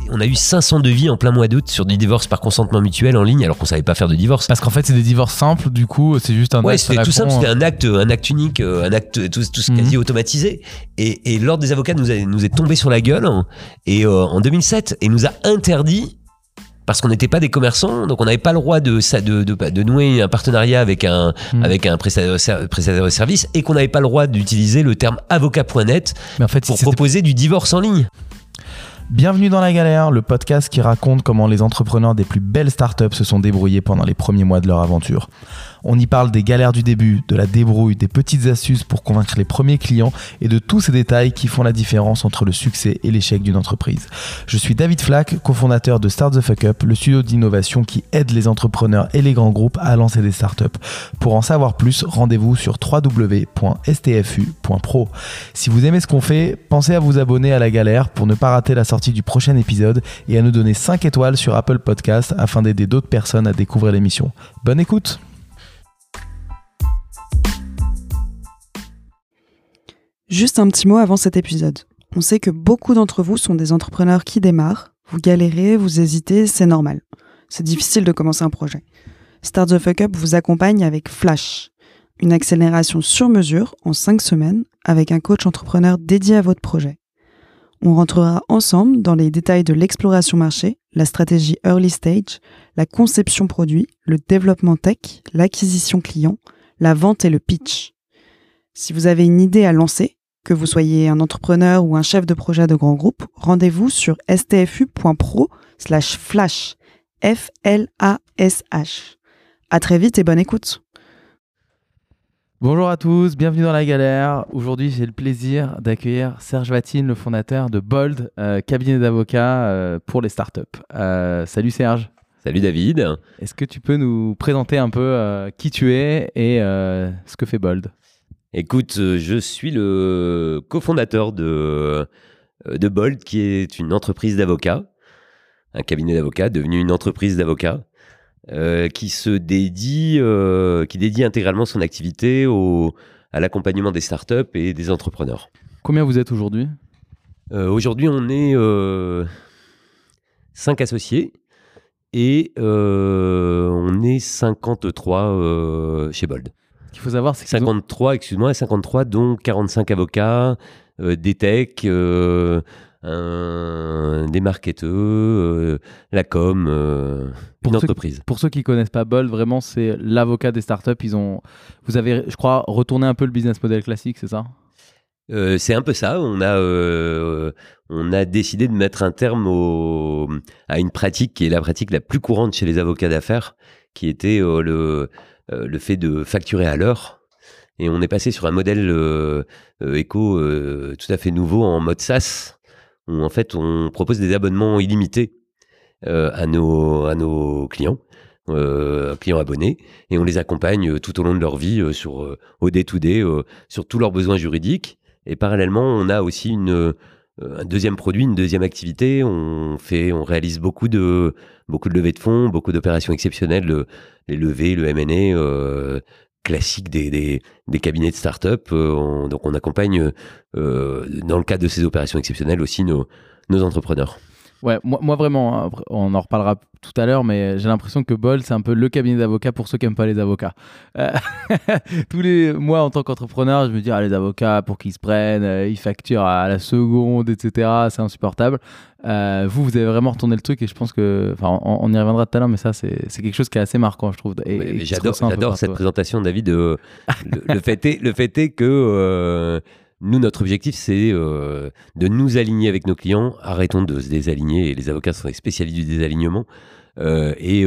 on a eu 500 devis en plein mois d'août sur du divorce par consentement mutuel en ligne alors qu'on savait pas faire de divorce. Parce qu'en fait, c'est des divorces simples, du coup, c'est juste un acte. C'était tout simple, c'était un acte unique, un acte tout quasi automatisé. Et l'ordre des avocats nous est tombé sur la gueule en 2007 et nous a interdit. Parce qu'on n'était pas des commerçants, donc on n'avait pas le droit de nouer un partenariat avec un prestataire de service et qu'on n'avait pas le droit d'utiliser le terme avocat.net pour proposer du divorce en ligne. Bienvenue dans La Galère, le podcast qui raconte comment les entrepreneurs des plus belles startups se sont débrouillés pendant les premiers mois de leur aventure. On y parle des galères du début, de la débrouille, des petites astuces pour convaincre les premiers clients et de tous ces détails qui font la différence entre le succès et l'échec d'une entreprise. Je suis David Flack, cofondateur de Start the Fuck Up, le studio d'innovation qui aide les entrepreneurs et les grands groupes à lancer des startups. Pour en savoir plus, rendez-vous sur www.stfu.pro. Si vous aimez ce qu'on fait, pensez à vous abonner à La Galère pour ne pas rater la sortie du prochain épisode et à nous donner 5 étoiles sur Apple Podcasts afin d'aider d'autres personnes à découvrir l'émission. Bonne écoute! Juste un petit mot avant cet épisode. On sait que beaucoup d'entre vous sont des entrepreneurs qui démarrent, vous galérez, vous hésitez, c'est normal. C'est difficile de commencer un projet. Start the Fuck Up vous accompagne avec Flash, une accélération sur mesure en 5 semaines avec un coach entrepreneur dédié à votre projet. On rentrera ensemble dans les détails de l'exploration marché, la stratégie early stage, la conception produit, le développement tech, l'acquisition client, la vente et le pitch. Si vous avez une idée à lancer, que vous soyez un entrepreneur ou un chef de projet de grand groupe, rendez-vous sur stfu.pro/flash. F-L-A-S-H. À très vite et bonne écoute. Bonjour à tous, bienvenue dans La Galère. Aujourd'hui, j'ai le plaisir d'accueillir Serge Vatine, le fondateur de Bold, cabinet d'avocats pour les startups. Salut Serge. Salut David. Est-ce que tu peux nous présenter un peu qui tu es et ce que fait Bold ? Écoute, je suis le cofondateur de Bold, qui est une entreprise d'avocats, un cabinet d'avocats devenu une entreprise d'avocats, qui dédie intégralement son activité à l'accompagnement des startups et des entrepreneurs. Combien vous êtes aujourd'hui ? Aujourd'hui, on est 5 associés et on est 53 chez Bold. Ce qu'il faut savoir, c'est 53, dont 45 avocats, des techs, des marketeurs, la com, une entreprise. Pour ceux qui ne connaissent pas Bold, vraiment, c'est l'avocat des startups. Vous avez, je crois, retourné un peu le business model classique, c'est ça ? C'est un peu ça. On a décidé de mettre un terme à une pratique qui est la pratique la plus courante chez les avocats d'affaires, qui était le fait de facturer à l'heure. Et on est passé sur un modèle éco tout à fait nouveau en mode SaaS, où en fait on propose des abonnements illimités à nos clients abonnés, et on les accompagne tout au long de leur vie au day-to-day, sur tous leurs besoins juridiques. Et parallèlement, on a aussi un deuxième produit, une deuxième activité. On réalise beaucoup de levées de fonds, beaucoup d'opérations exceptionnelles, les levées, le M&A classique des cabinets de start-up. Donc on accompagne dans le cadre de ces opérations exceptionnelles aussi nos entrepreneurs. Ouais, moi vraiment, hein, on en reparlera tout à l'heure, mais j'ai l'impression que Bold, c'est un peu le cabinet d'avocats pour ceux qui n'aiment pas les avocats. Tous les mois, en tant qu'entrepreneur, je me dis, les avocats, pour qu'ils se prennent, ils facturent à la seconde, etc. C'est insupportable. Vous avez vraiment retourné le truc et je pense que, on y reviendra tout à l'heure, mais ça, c'est quelque chose qui est assez marquant, je trouve. Et j'adore cette présentation, David. Le fait est que... nous, notre objectif, c'est de nous aligner avec nos clients. Arrêtons de se désaligner. Et les avocats sont des spécialistes du désalignement. Voilà, et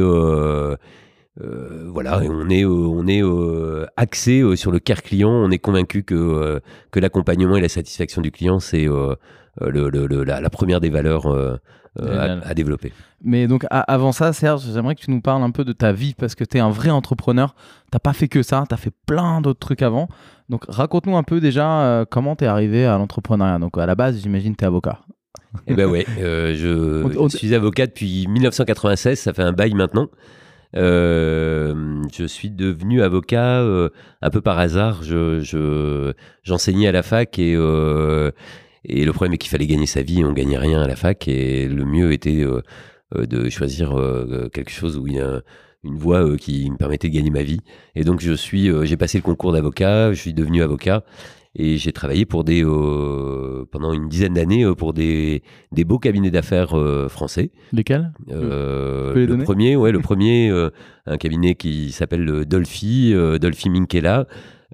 on est axé sur le care client. On est convaincu que l'accompagnement et la satisfaction du client, c'est la première des valeurs à développer. Mais donc, avant ça, Serge, j'aimerais que tu nous parles un peu de ta vie parce que tu es un vrai entrepreneur. Tu n'as pas fait que ça, tu as fait plein d'autres trucs avant. Donc, raconte-nous un peu déjà comment tu es arrivé à l'entrepreneuriat. Donc, à la base, j'imagine que tu es avocat. Eh ben ouais, je suis avocat depuis 1996, ça fait un bail maintenant. Je suis devenu avocat un peu par hasard. J'enseignais à la fac et Et le problème est qu'il fallait gagner sa vie, et on gagnait rien à la fac, et le mieux était de choisir quelque chose où il y a une voie qui me permettait de gagner ma vie. Et donc j'ai passé le concours d'avocat, je suis devenu avocat, et j'ai travaillé pour pendant une dizaine d'années pour des beaux cabinets d'affaires français. Lesquels Le premier, un cabinet qui s'appelle Dolphy Minkela,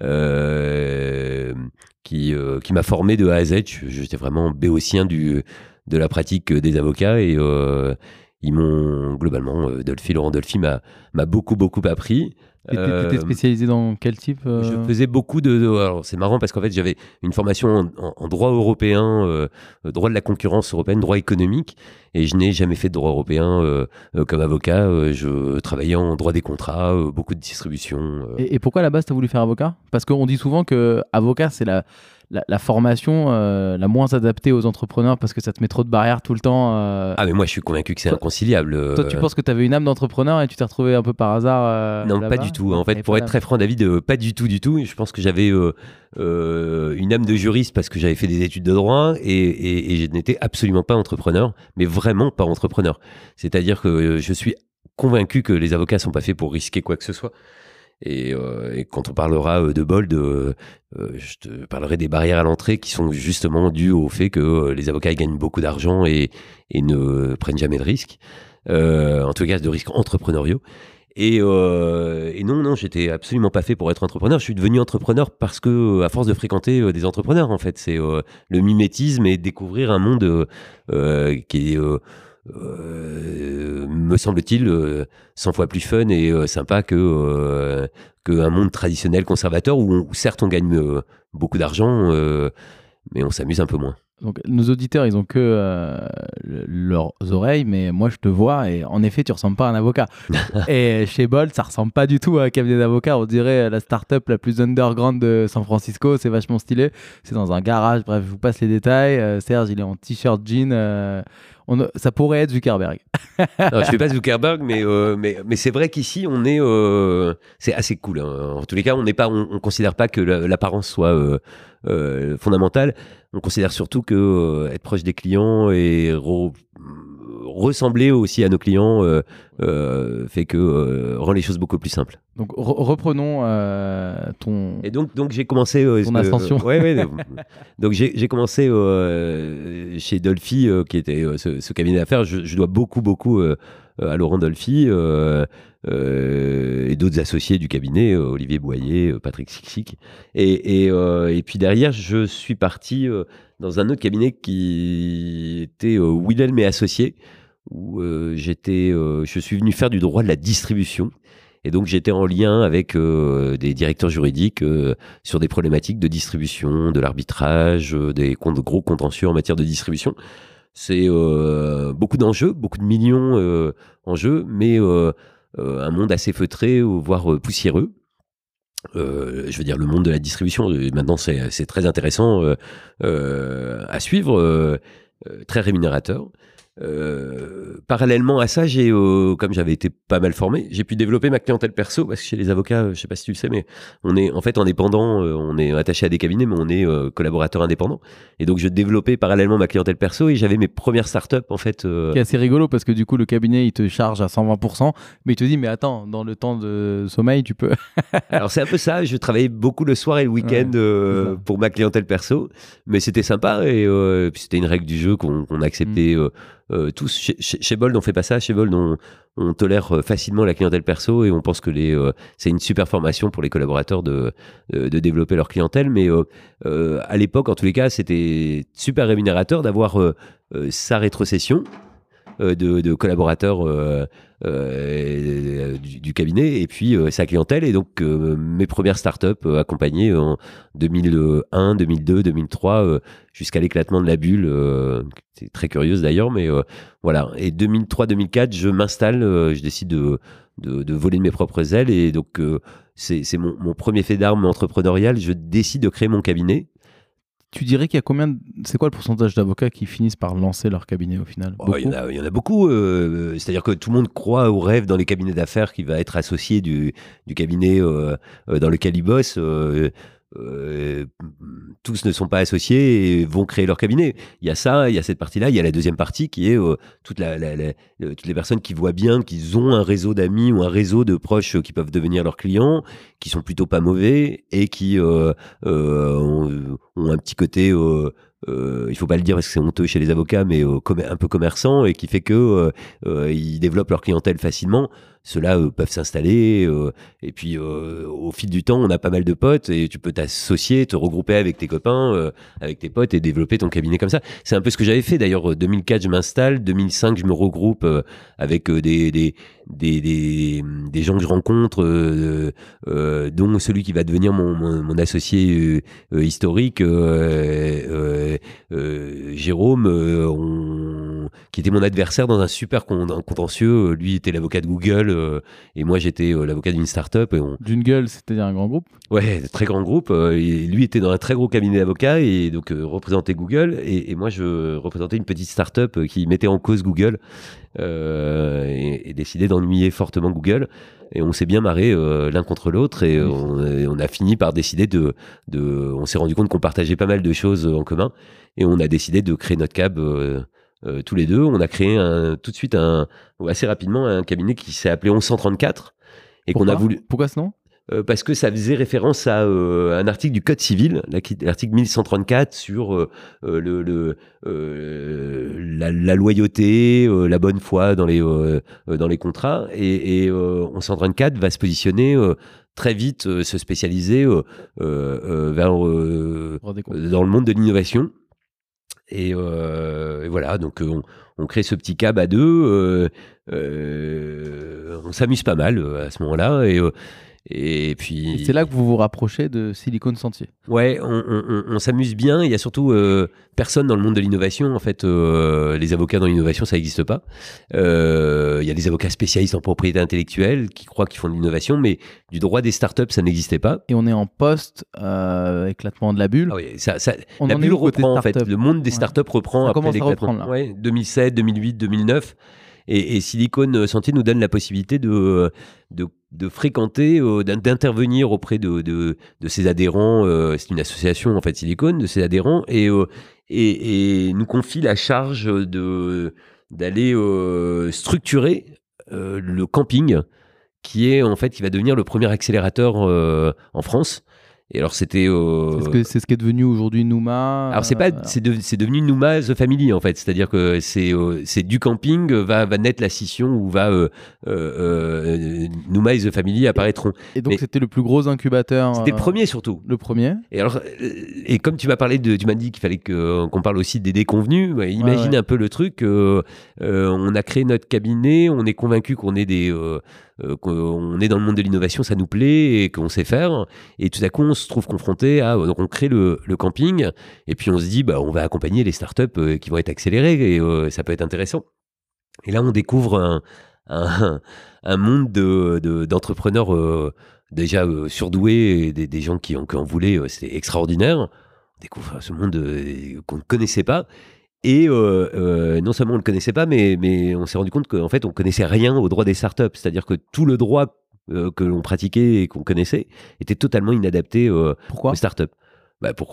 qui m'a formé de A à Z. J'étais vraiment béotien de la pratique des avocats, et ils m'ont globalement, Laurent Dolphy m'a beaucoup appris. Et t'étais spécialisé dans quel type Je faisais beaucoup alors c'est marrant parce qu'en fait j'avais une formation en droit européen, droit de la concurrence européenne, droit économique, et je n'ai jamais fait de droit européen comme avocat. Je travaillais en droit des contrats, beaucoup de distribution. Et pourquoi à la base t'as voulu faire avocat? Parce qu'on dit souvent que avocat c'est la formation la moins adaptée aux entrepreneurs parce que ça te met trop de barrières tout le temps. Ah mais moi je suis convaincu que c'est inconciliable. Toi tu penses que tu avais une âme d'entrepreneur et tu t'es retrouvé un peu par hasard Non, là-bas? pas du tout. En fait, pour être très franc, David, pas du tout. Je pense que j'avais une âme de juriste parce que j'avais fait des études de droit, et je n'étais absolument pas entrepreneur, mais vraiment pas entrepreneur. C'est-à-dire que je suis convaincu que les avocats sont pas faits pour risquer quoi que ce soit. Et quand on parlera de Bold, je te parlerai des barrières à l'entrée qui sont justement dues au fait que les avocats gagnent beaucoup d'argent et ne prennent jamais de risques, en tout cas de risques entrepreneuriaux. Et non, j'étais absolument pas fait pour être entrepreneur. Je suis devenu entrepreneur parce que, à force de fréquenter des entrepreneurs, en fait, c'est le mimétisme et découvrir un monde qui est me semble-t-il 100 fois plus fun et sympa que un monde traditionnel conservateur où certes on gagne beaucoup d'argent mais on s'amuse un peu moins. Donc nos auditeurs ils ont que leurs oreilles, mais moi je te vois et en effet tu ressembles pas à un avocat. Et chez Bold ça ressemble pas du tout à un cabinet d'avocats, on dirait la start-up la plus underground de San Francisco. C'est vachement stylé, c'est dans un garage, bref je vous passe les détails. Serge il est en t-shirt jean, ça pourrait être Zuckerberg. Non, je fais pas Zuckerberg, mais c'est vrai qu'ici on est, c'est assez cool. Hein. En tous les cas, on considère pas que l'apparence soit fondamentale. On considère surtout que être proche des clients et ressembler aussi à nos clients fait que rend les choses beaucoup plus simples. Donc reprenons ton. Et donc j'ai commencé ton ascension. Donc j'ai commencé chez Dolphy, qui était ce cabinet d'affaires. Je dois beaucoup à Laurent Dolphy et d'autres associés du cabinet, Olivier Boyer, Patrick Sixic. Et puis derrière, je suis parti dans un autre cabinet qui était Wilhelm et Associés, où je suis venu faire du droit de la distribution. Et donc j'étais en lien avec des directeurs juridiques sur des problématiques de distribution, de l'arbitrage, des gros contentieux en matière de distribution. C'est beaucoup d'enjeux, beaucoup de millions en jeu, mais un monde assez feutré, voire poussiéreux. Je veux dire, le monde de la distribution, maintenant c'est très intéressant à suivre, très rémunérateur. Parallèlement à ça, comme j'avais été pas mal formé, j'ai pu développer ma clientèle perso, parce que chez les avocats, je sais pas si tu le sais, mais on est en fait indépendant, on est attaché à des cabinets, mais on est collaborateur indépendant. Et donc je développais parallèlement ma clientèle perso et j'avais mes premières startups en fait. C'est assez rigolo parce que du coup le cabinet il te charge à 120%, mais il te dit mais attends, dans le temps de sommeil tu peux. Alors c'est un peu ça, je travaillais beaucoup le soir et le week-end pour ma clientèle perso, mais c'était sympa et puis c'était une règle du jeu qu'on acceptait. Tous chez Bold on fait pas ça. Chez Bold on tolère facilement la clientèle perso et on pense que c'est une super formation pour les collaborateurs de développer leur clientèle, mais à l'époque en tous les cas c'était super rémunérateur d'avoir sa rétrocession de collaborateurs du cabinet et puis sa clientèle. Et donc mes premières startups accompagnées en 2001, 2002, 2003 jusqu'à l'éclatement de la bulle, c'est très curieuse d'ailleurs, mais voilà. Et 2003-2004 je m'installe, je décide de voler de mes propres ailes et donc c'est mon premier fait d'armes entrepreneurial. Je décide de créer mon cabinet. Tu dirais qu'il y a c'est quoi le pourcentage d'avocats qui finissent par lancer leur cabinet au final? Il y en a beaucoup. C'est-à-dire que tout le monde croit au rêve dans les cabinets d'affaires qui va être associé du cabinet dans lequel il bosse. tous ne sont pas associés et vont créer leur cabinet. Il y a ça, il y a cette partie-là, il y a la deuxième partie qui est toutes les personnes qui voient bien qu'ils ont un réseau d'amis ou un réseau de proches qui peuvent devenir leurs clients, qui sont plutôt pas mauvais et qui ont un petit côté, il faut pas le dire parce que c'est honteux chez les avocats, mais un peu commerçant et qui fait que ils développent leur clientèle facilement. Ceux-là peuvent s'installer et puis au fil du temps on a pas mal de potes et tu peux t'associer, te regrouper avec tes copains, avec tes potes et développer ton cabinet comme ça. C'est un peu ce que j'avais fait d'ailleurs. 2004 je m'installe, 2005 je me regroupe avec des gens que je rencontre, dont celui qui va devenir mon associé historique, Jérôme, qui était mon adversaire dans un super contentieux. Lui était l'avocat de Google et moi j'étais l'avocat d'une start-up. D'une gueule, c'est-à-dire un grand groupe? Ouais, très grand groupe. Et lui était dans un très gros cabinet d'avocats et donc représentait Google. Et moi je représentais une petite start-up qui mettait en cause Google et décidait d'ennuyer fortement Google. Et on s'est bien marré l'un contre l'autre et on a fini par décider on s'est rendu compte qu'on partageait pas mal de choses en commun et on a décidé de créer notre cab tous les deux. On a créé tout de suite assez rapidement un cabinet qui s'est appelé 1134 et qu'on a voulu. Pourquoi ce nom? Parce que ça faisait référence à un article du Code civil, l'article 1134 sur la loyauté, la bonne foi dans les contrats. Et 1134 va se positionner très vite, se spécialiser dans le monde de l'innovation. Et voilà, donc on crée ce petit cab à deux. On s'amuse pas mal à ce moment-là. Et puis. Et c'est là que vous vous rapprochez de Silicon Sentier. Ouais, on s'amuse bien. Il y a surtout personne dans le monde de l'innovation. En fait, les avocats dans l'innovation, ça n'existe pas. Il y a des avocats spécialistes en propriété intellectuelle qui croient qu'ils font de l'innovation, mais du droit des startups, ça n'existait pas. Et on est en post-éclatement de la bulle. Ah oui, On la en est bulle où côté reprend en fait. start-up? Le monde des startups reprend Ça après commence à l'éclatement. reprendre, là. Ouais, 2007, 2008, 2009. Et Silicon Sentier nous donne la possibilité de fréquenter, d'intervenir auprès de ses adhérents. C'est une association en fait Silicon, de ses adhérents, et nous confie la charge d'aller structurer le camping, qui va devenir le premier accélérateur en France. Et alors c'était c'est ce qui est devenu aujourd'hui Nouma. Alors c'est devenu Nouma The Family en fait, c'est-à-dire que c'est du camping va naître la scission où Nouma et The Family apparaîtront. Et donc c'était le plus gros incubateur. C'était le premier surtout. Le premier. Et alors comme tu m'as dit qu'il fallait qu'on parle aussi des déconvenus. Imagine un peu le truc. On a créé notre cabinet, on est convaincu qu'on est qu'on est dans le monde de l'innovation, ça nous plaît et qu'on sait faire. Et tout à coup, on se trouve confronté donc on crée le camping et puis on se dit, on va accompagner les startups qui vont être accélérées et ça peut être intéressant. Et là, on découvre un monde d'entrepreneurs déjà surdoués, et des gens qui en voulaient, c'était extraordinaire. On découvre ce monde qu'on ne connaissait pas. Et non seulement on ne le connaissait pas, mais on s'est rendu compte qu'en fait, on connaissait rien au droit des startups. C'est-à-dire que tout le droit que l'on pratiquait et qu'on connaissait était totalement inadapté aux startups. Pourquoi ?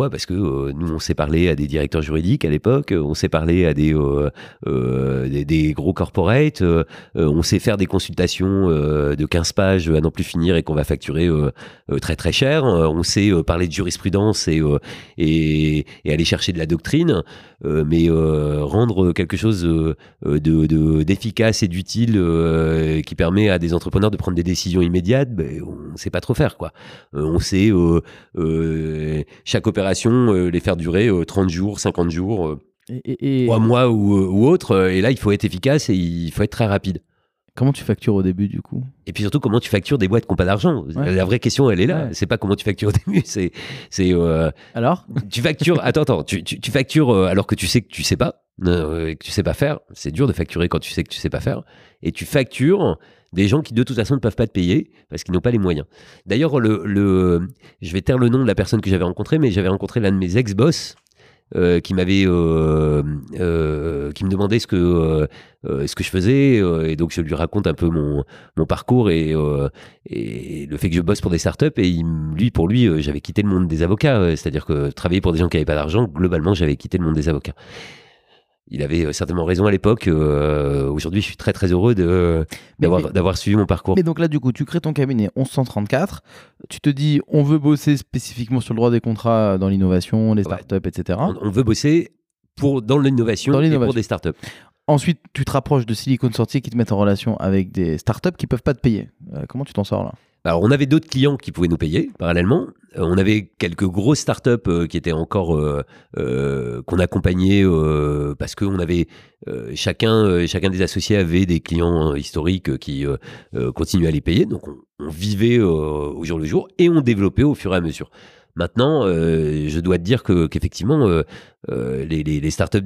Parce que nous, on s'est parlé à des directeurs juridiques à l'époque, on s'est parlé à des gros corporates, on sait faire des consultations de 15 pages à n'en plus finir et qu'on va facturer très très cher, on sait parler de jurisprudence et aller chercher de la doctrine, mais rendre quelque chose d'efficace et d'utile qui permet à des entrepreneurs de prendre des décisions immédiates, on ne sait pas trop faire, quoi. On sait chaque opération, les faire durer 30 jours, 50 jours, ou un mois ou autre. Et là, il faut être efficace et il faut être très rapide. Comment tu factures au début, du coup ? Et puis surtout, comment tu factures des boîtes qui n'ont pas d'argent ? Ouais. La vraie question, elle est là. Ouais. C'est pas comment tu factures au début. Alors ? Tu factures... Attends. Tu factures alors que tu sais que tu sais pas, que tu sais pas faire. C'est dur de facturer quand tu sais que tu sais pas faire. Et tu factures des gens qui de toute façon ne peuvent pas te payer parce qu'ils n'ont pas les moyens. D'ailleurs, je vais taire le nom de la personne que j'avais rencontrée, mais j'avais rencontré l'un de mes ex-boss qui m'avait qui me demandait ce que je faisais, et donc je lui raconte un peu mon parcours et le fait que je bosse pour des startups, et pour lui j'avais quitté le monde des avocats, c'est-à-dire que travailler pour des gens qui n'avaient pas d'argent, globalement j'avais quitté le monde des avocats. Il avait certainement raison à l'époque. Aujourd'hui, je suis très très heureux d'avoir suivi mon parcours. Mais donc là, du coup, tu crées ton cabinet 1134. Tu te dis, on veut bosser spécifiquement sur le droit des contrats dans l'innovation, les startups, etc. On veut bosser dans l'innovation et pour des startups. Ensuite, tu te rapproches de Silicon Sortier qui te mettent en relation avec des startups qui ne peuvent pas te payer. Comment tu t'en sors là ? Alors, on avait d'autres clients qui pouvaient nous payer parallèlement. On avait quelques grosses startups qui étaient encore qu'on accompagnait parce que on avait chacun des associés avait des clients historiques qui continuaient à les payer. Donc, on vivait au jour le jour et on développait au fur et à mesure. Maintenant, je dois te dire qu'effectivement, les startups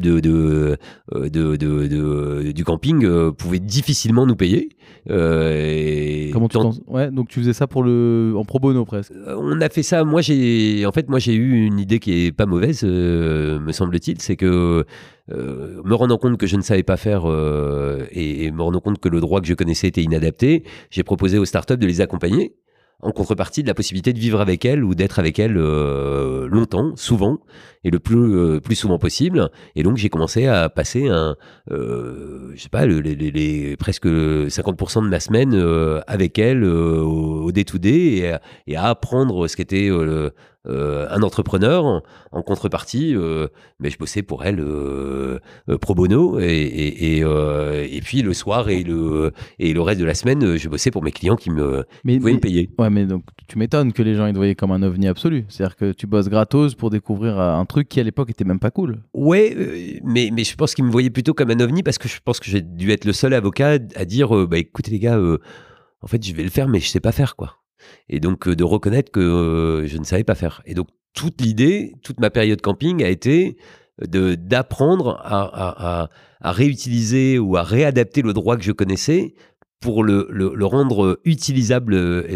du camping pouvaient difficilement nous payer. Comment tu penses ? Ouais, donc tu faisais ça en pro bono presque. On a fait ça. Moi, j'ai eu une idée qui est pas mauvaise, me semble-t-il, c'est que me rendant compte que je ne savais pas faire et me rendant compte que le droit que je connaissais était inadapté, j'ai proposé aux startups de les accompagner, en contrepartie de la possibilité de vivre avec elles ou d'être avec elles longtemps, souvent, et le plus souvent possible. Et donc, j'ai commencé à passer je sais pas, presque 50% de ma semaine avec elles au day-to-day et à apprendre ce qu'était un entrepreneur. En contrepartie, mais je bossais pour elle pro bono et puis le soir et le reste de la semaine, je bossais pour mes clients qui pouvaient me payer. Ouais, mais donc tu m'étonnes que les gens ils te voyaient comme un ovni absolu. C'est-à-dire que tu bosses gratos pour découvrir un truc qui à l'époque était même pas cool. Ouais, mais je pense qu'ils me voyaient plutôt comme un ovni parce que je pense que j'ai dû être le seul avocat à dire écoutez les gars, en fait je vais le faire mais je sais pas faire quoi. Et donc de reconnaître que je ne savais pas faire. Et donc toute ma période camping a été d'apprendre à réutiliser ou à réadapter le droit que je connaissais pour le rendre utilisable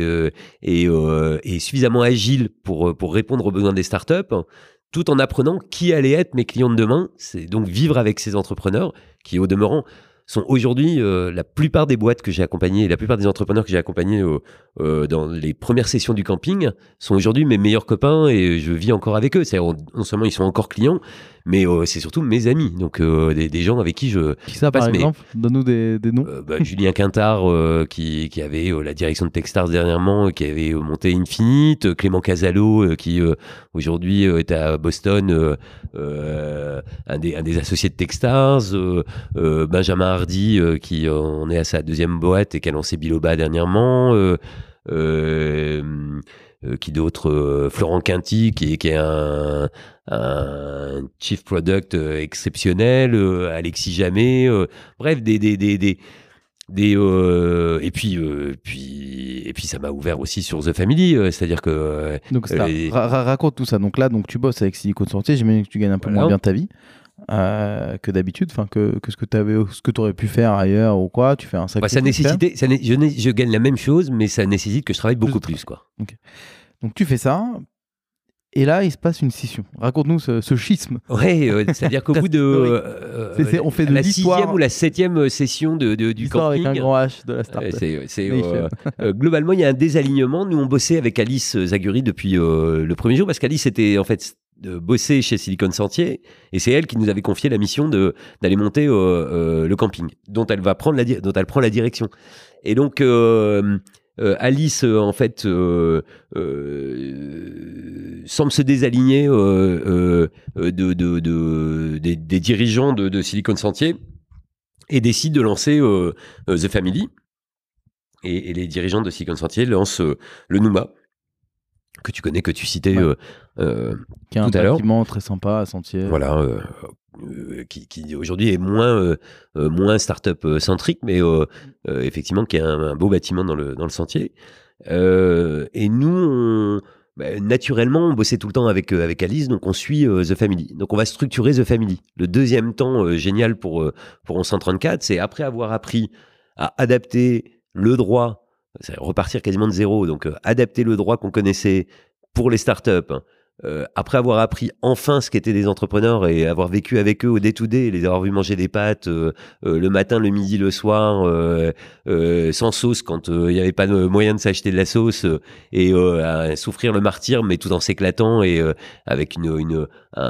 et suffisamment agile pour répondre aux besoins des startups, tout en apprenant qui allaient être mes clients de demain. C'est donc vivre avec ces entrepreneurs qui, au demeurant, sont aujourd'hui la plupart des boîtes que j'ai accompagnées, la plupart des entrepreneurs que j'ai accompagnés dans les premières sessions du camping sont aujourd'hui mes meilleurs copains et je vis encore avec eux. C'est-à-dire, non seulement ils sont encore clients, mais c'est surtout mes amis. Donc des gens avec qui je Qui ça par exemple ? Donne-nous des noms. Julien Quintard qui avait la direction de Techstars dernièrement, qui avait monté Infinite, Clément Casalo qui aujourd'hui est à Boston, un des associés de Techstars, Benjamin Hardy qui en est à sa deuxième boîte et qui a lancé Biloba dernièrement, qui d'autres, Florent Quinty qui est un chief product exceptionnel, Alexis Jamet, bref et puis ça m'a ouvert aussi sur The Family, c'est-à-dire que donc raconte tout ça. Donc là donc tu bosses avec Silicon Sortier, j'imagine que tu gagnes un peu moins bien ta vie que d'habitude, enfin que ce que tu aurais pu faire ailleurs ou quoi. Tu fais un sacrifice. Ça nécessitait, je gagne la même chose, mais ça nécessite que je travaille beaucoup plus quoi. Okay. Donc tu fais ça. Et là, il se passe une scission. Raconte-nous ce schisme. Oui, c'est-à-dire qu'au bout de on fait de la l'histoire, 6e ou la 7e session du camping, avec un grand H de la startup. Globalement, il y a un désalignement. Nous, on bossait avec Alice Zaguri depuis le premier jour parce qu'Alice était en fait bossée chez Silicon Sortier et c'est elle qui nous avait confié la mission d'aller monter le camping, dont elle prend la direction. Et donc Alice, en fait, semble se désaligner des dirigeants de Silicon Sortier et décide de lancer The Family. Et les dirigeants de Silicon Sortier lancent le Numa, que tu connais, que tu citais qui est tout un à l'heure. bâtiment très sympa à Sentier. Voilà. Qui aujourd'hui est moins start-up centrique, mais effectivement qui est un beau bâtiment dans le Sentier. Et nous, naturellement, on bossait tout le temps avec Alice, donc on suit The Family. Donc on va structurer The Family. Le deuxième temps génial pour 1134, c'est après avoir appris à adapter le droit, c'est repartir quasiment de zéro, donc adapter le droit qu'on connaissait pour les startups, après avoir appris enfin ce qu'étaient des entrepreneurs et avoir vécu avec eux au day-to-day, les avoir vus manger des pâtes le matin, le midi, le soir, sans sauce quand il n'y avait pas de moyen de s'acheter de la sauce, et à souffrir le martyre, mais tout en s'éclatant et avec une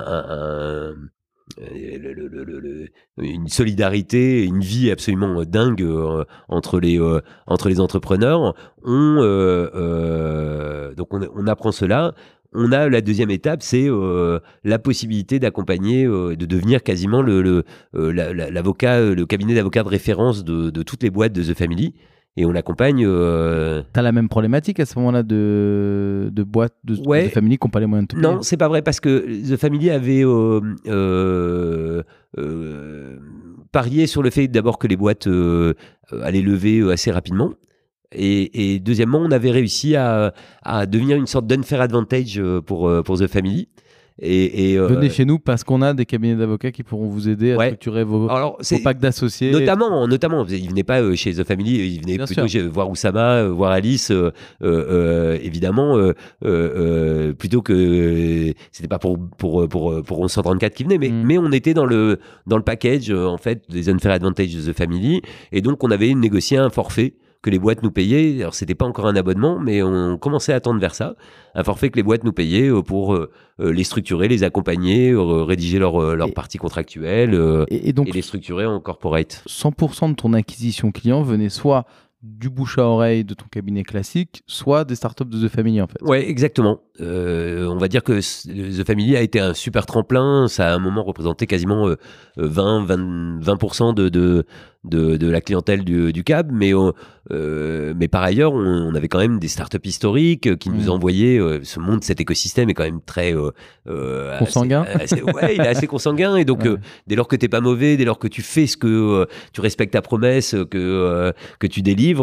solidarité, une vie absolument dingue entre les entrepreneurs. Donc on apprend cela. On a la deuxième étape, c'est la possibilité d'accompagner, de devenir quasiment l'avocat, le cabinet d'avocats de référence de toutes les boîtes de The Family. Et on accompagne. T'as la même problématique à ce moment-là de boîtes de The Family qui n'ont pas les moyens de te payer? Non, c'est pas vrai, parce que The Family avait parié sur le fait d'abord que les boîtes allaient lever assez rapidement. Et deuxièmement, on avait réussi à devenir une sorte d'unfair advantage pour The Family. Venez chez nous parce qu'on a des cabinets d'avocats qui pourront vous aider à structurer vos packs d'associés. Notamment, ils venaient pas chez The Family, ils venaient plutôt voir Oussama, voir Alice, évidemment, plutôt que c'était pas pour 1134 qui venaient, mais on était dans le package en fait des unfair advantage de The Family, et donc on avait négocié un forfait que les boîtes nous payaient. Alors, c'était pas encore un abonnement, mais on commençait à tendre vers ça. Un forfait que les boîtes nous payaient pour les structurer, les accompagner, rédiger leur partie contractuelle et les structurer en corporate. 100% de ton acquisition client venait soit du bouche à oreille de ton cabinet classique, soit des startups de The Family, en fait. Ouais, exactement. On va dire que The Family a été un super tremplin. Ça a à un moment représenté quasiment 20% de la clientèle du CAB, mais par ailleurs, on avait quand même des startups historiques qui nous envoyaient. Ce monde, cet écosystème est quand même très consanguin. Il est assez consanguin, et donc dès lors que t'es pas mauvais, dès lors que tu fais ce que tu respectes ta promesse, que tu délivres,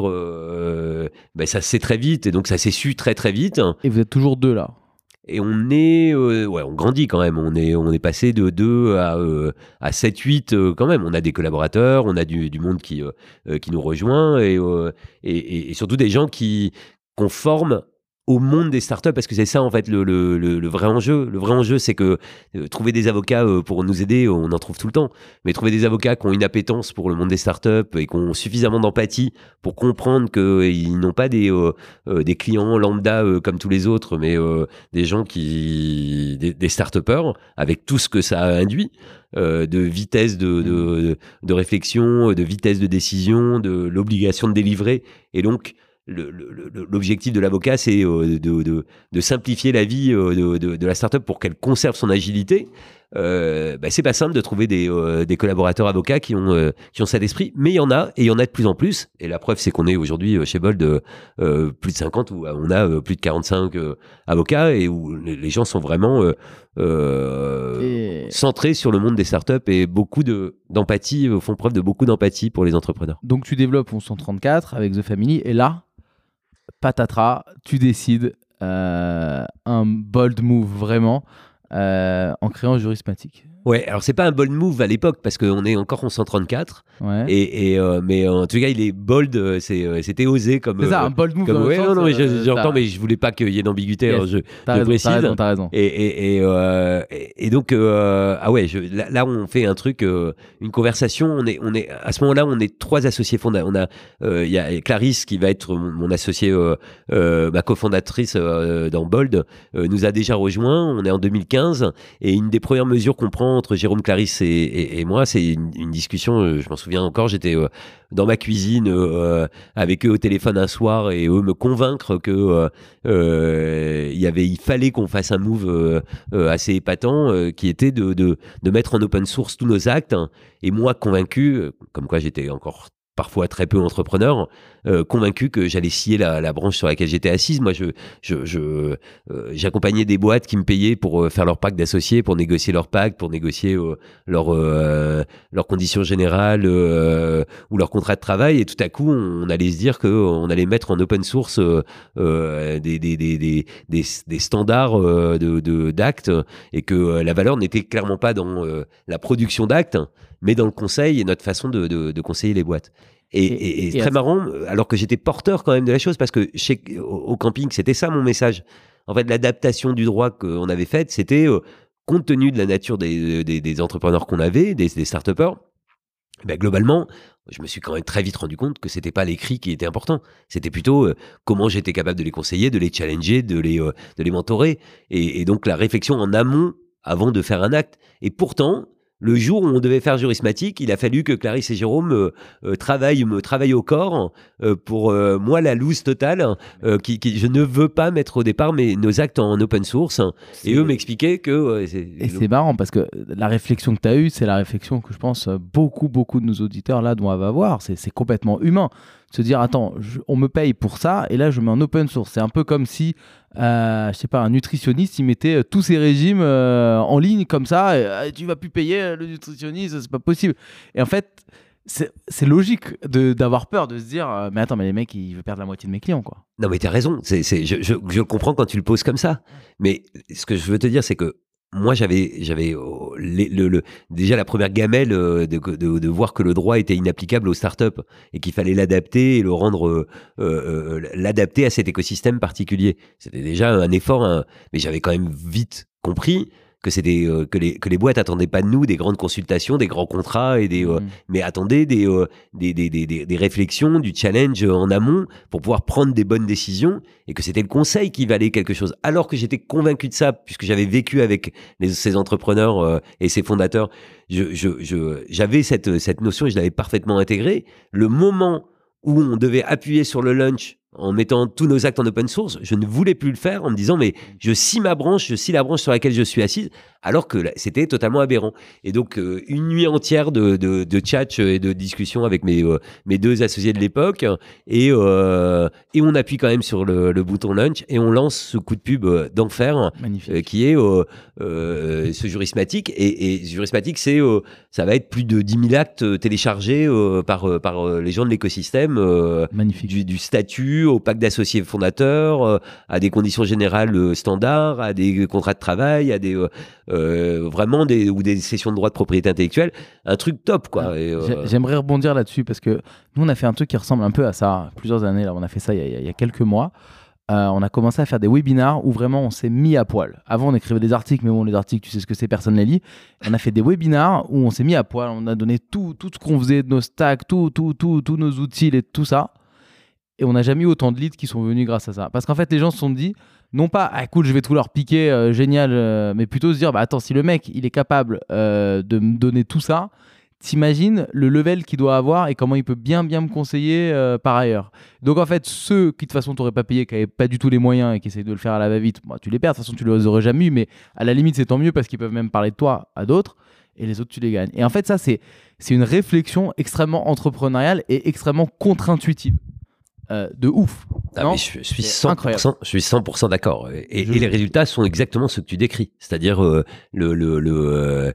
ça se sait très vite, et donc ça s'est su très très vite. Et vous êtes toujours deux là. Et on grandit quand même. On est passé de 2 à 7, 8 quand même. On a des collaborateurs, on a du monde qui nous rejoint, et surtout des gens qu'on forme au monde des startups, parce que c'est ça en fait le vrai enjeu. Le vrai enjeu, c'est que trouver des avocats pour nous aider, on en trouve tout le temps. Mais trouver des avocats qui ont une appétence pour le monde des startups et qui ont suffisamment d'empathie pour comprendre qu'ils n'ont pas des clients lambda comme tous les autres, mais des gens des start-upers, avec tout ce que ça induit. De vitesse de réflexion, de vitesse de décision, de l'obligation de délivrer. Et donc, l'objectif de l'avocat, c'est de simplifier la vie de la startup pour qu'elle conserve son agilité. C'est pas simple de trouver des collaborateurs avocats qui ont cet esprit, mais il y en a, et il y en a de plus en plus. Et la preuve, c'est qu'on est aujourd'hui chez Bold plus de 50, où on a plus de 45 avocats, et où les gens sont vraiment centrés sur le monde des startups, et beaucoup d'empathie, font preuve de beaucoup d'empathie pour les entrepreneurs. Donc tu développes 1134 avec The Family, et là, patatras, tu décides un bold move vraiment en créant Jurismatic. Ouais, alors c'est pas un bold move à l'époque parce qu'on est encore en 134. Ouais. Mais en tout cas, il est bold. C'était osé comme. C'est ça, un bold move. Ouais, non, mais j'entends, mais je voulais pas qu'il y ait d'ambiguïté. Yes. Alors je précise. T'as raison. Et donc, là, on fait un truc, une conversation. On est à ce moment-là, on est 3 associés fondateurs. Il y a Clarisse qui va être mon associée, ma cofondatrice dans Bold, nous a déjà rejoint. On est en 2015, et une des premières mesures qu'on prend entre Jérôme, Clarisse et moi, c'est une discussion, je m'en souviens encore, j'étais dans ma cuisine avec eux au téléphone un soir, et eux me convaincre que il fallait qu'on fasse un move assez épatant, qui était de mettre en open source tous nos actes, et moi convaincu, comme quoi j'étais encore parfois très peu entrepreneur, convaincu que j'allais scier la branche sur laquelle j'étais assise. Moi, j'accompagnais des boîtes qui me payaient pour faire leur pacte d'associés, pour négocier leur pacte, pour négocier leurs conditions générales ou leur contrat de travail, et tout à coup, on allait se dire qu'on allait mettre en open source des standards d'actes, et que la valeur n'était clairement pas dans la production d'actes, mais dans le conseil et notre façon de conseiller les boîtes. Et c'est très marrant, alors que j'étais porteur quand même de la chose, parce que au camping, c'était ça mon message. En fait, l'adaptation du droit qu'on avait faite, c'était compte tenu de la nature des entrepreneurs qu'on avait, des start-upers, ben, globalement, je me suis quand même très vite rendu compte que c'était pas l'écrit qui était important. C'était plutôt comment j'étais capable de les conseiller, de les challenger, de les mentorer. Et donc, la réflexion en amont avant de faire un acte. Et pourtant, le jour où on devait faire Jurismatic, il a fallu que Clarisse et Jérôme me travaillent au corps pour moi la loose totale. Je ne veux pas mettre au départ nos actes en open source. Et eux m'expliquaient que... c'est marrant parce que la réflexion que tu as eue, c'est la réflexion que je pense beaucoup de nos auditeurs là doivent avoir. C'est complètement humain. Se dire, attends, on me paye pour ça et là je mets en open source. C'est un peu comme si, je sais pas, un nutritionniste, il mettait tous ses régimes en ligne comme ça. Et, tu vas plus payer le nutritionniste, c'est pas possible. Et en fait, c'est logique d'avoir peur, de se dire, mais attends, mais les mecs, ils veulent perdre la moitié de mes clients, quoi. Non, mais t'as raison. Je le comprends quand tu le poses comme ça. Mais ce que je veux te dire, c'est que moi, j'avais déjà la première gamelle de voir que le droit était inapplicable aux startups et qu'il fallait l'adapter et le rendre l'adapter à cet écosystème particulier. C'était déjà un effort, mais j'avais quand même vite compris que c'était que les boîtes attendaient pas de nous des grandes consultations, des grands contrats et mais attendaient des réflexions, du challenge en amont pour pouvoir prendre des bonnes décisions et que c'était le conseil qui valait quelque chose. Alors que j'étais convaincu de ça puisque j'avais vécu avec ces entrepreneurs et ces fondateurs, j'avais cette notion et je l'avais parfaitement intégrée. Le moment où on devait appuyer sur le launch en mettant tous nos actes en open source, je ne voulais plus le faire en me disant mais je scie la branche sur laquelle je suis assise, alors que c'était totalement aberrant. Et donc une nuit entière de chat et de discussion avec mes deux associés de l'époque et on appuie quand même sur le bouton launch et on lance ce coup de pub d'enfer qui est ce Jurismatic et Jurismatic ça va être plus de 10 000 actes téléchargés par les gens de l'écosystème du statut au pacte d'associés fondateurs, à des conditions générales standards, à des contrats de travail, à des vraiment ou des cessions de droits de propriété intellectuelle, un truc top quoi. J'aimerais rebondir là-dessus parce que nous on a fait un truc qui ressemble un peu à ça plusieurs années là, on a fait ça il y a quelques mois. On a commencé à faire des webinars où vraiment on s'est mis à poil. Avant on écrivait des articles, mais bon les articles tu sais ce que c'est, personne ne les lit. On a fait des webinars où on s'est mis à poil, on a donné tout ce qu'on faisait, de nos stacks, tous nos outils et tout ça. Et on n'a jamais eu autant de leads qui sont venus grâce à ça. Parce qu'en fait, les gens se sont dit, non pas, ah cool, je vais tout leur piquer, génial, mais plutôt se dire, bah attends, si le mec, il est capable de me donner tout ça, t'imagines le level qu'il doit avoir et comment il peut bien me conseiller par ailleurs. Donc en fait, ceux qui de toute façon t'auraient pas payé, qui n'avaient pas du tout les moyens et qui essayent de le faire à la va-vite, bah, tu les perds, de toute façon tu les aurais jamais eu, mais à la limite c'est tant mieux parce qu'ils peuvent même parler de toi à d'autres et les autres tu les gagnes. Et en fait ça c'est une réflexion extrêmement entrepreneuriale et extrêmement contre-intuitive. De ouf. Ah, mais je suis 100% d'accord. Et les résultats sont exactement ceux que tu décris. C'est-à-dire les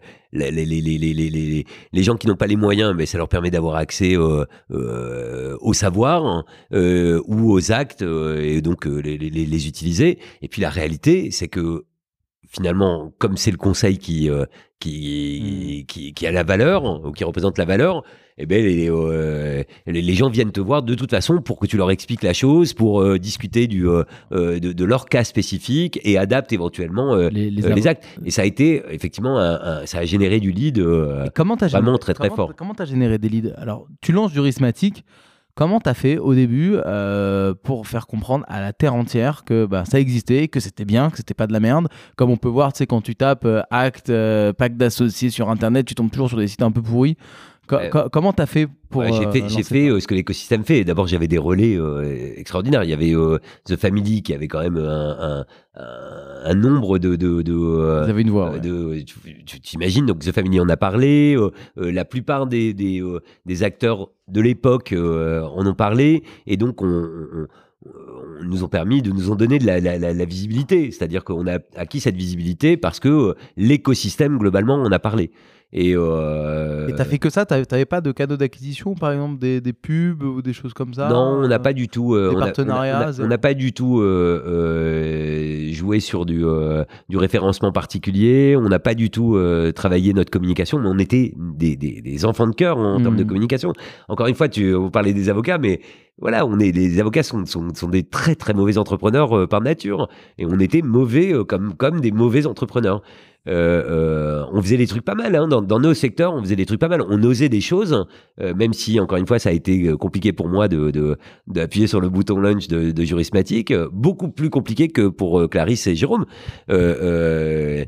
gens qui n'ont pas les moyens, mais ça leur permet d'avoir accès au savoir ou aux actes et donc les utiliser. Et puis la réalité, c'est que finalement, comme c'est le conseil qui a la valeur ou qui représente la valeur, eh ben les gens viennent te voir de toute façon pour que tu leur expliques la chose, pour discuter de leur cas spécifique et adapte éventuellement les actes. Et ça a été effectivement ça a généré du lead vraiment très fort. Comment tu as généré des leads? Alors, tu lances Jurismatic. Comment tu as fait au début pour faire comprendre à la terre entière que ça existait, que c'était bien, que c'était pas de la merde? Comme on peut voir, tu sais, quand tu tapes acte, pacte d'associés sur Internet, tu tombes toujours sur des sites un peu pourris. Comment tu as fait pour j'ai fait ce que l'écosystème fait. D'abord, j'avais des relais extraordinaires. Il y avait The Family qui avait quand même un nombre de Vous avez une voix, ouais. Tu t'imagines, donc The Family en a parlé. La plupart des acteurs de l'époque en ont parlé. Et donc, on nous ont permis de nous en donner de la visibilité. C'est-à-dire qu'on a acquis cette visibilité parce que l'écosystème, globalement, en a parlé. Et t'as fait que ça? T'avais pas de cadeaux d'acquisition, par exemple des pubs ou des choses comme ça? Non, on n'a pas du tout. Des partenariats? On n'a pas du tout joué sur du référencement particulier. On n'a pas du tout travaillé notre communication. Mais on était des enfants de cœur en termes de communication. Encore une fois, vous parlez des avocats, mais voilà, les avocats sont des très très mauvais entrepreneurs par nature, et on était mauvais comme des mauvais entrepreneurs. On faisait des trucs pas mal, hein, dans nos secteurs, on faisait des trucs pas mal. On osait des choses, même si encore une fois ça a été compliqué pour moi d'appuyer sur le bouton launch de Jurismatic, beaucoup plus compliqué que pour Clarisse et Jérôme. Mais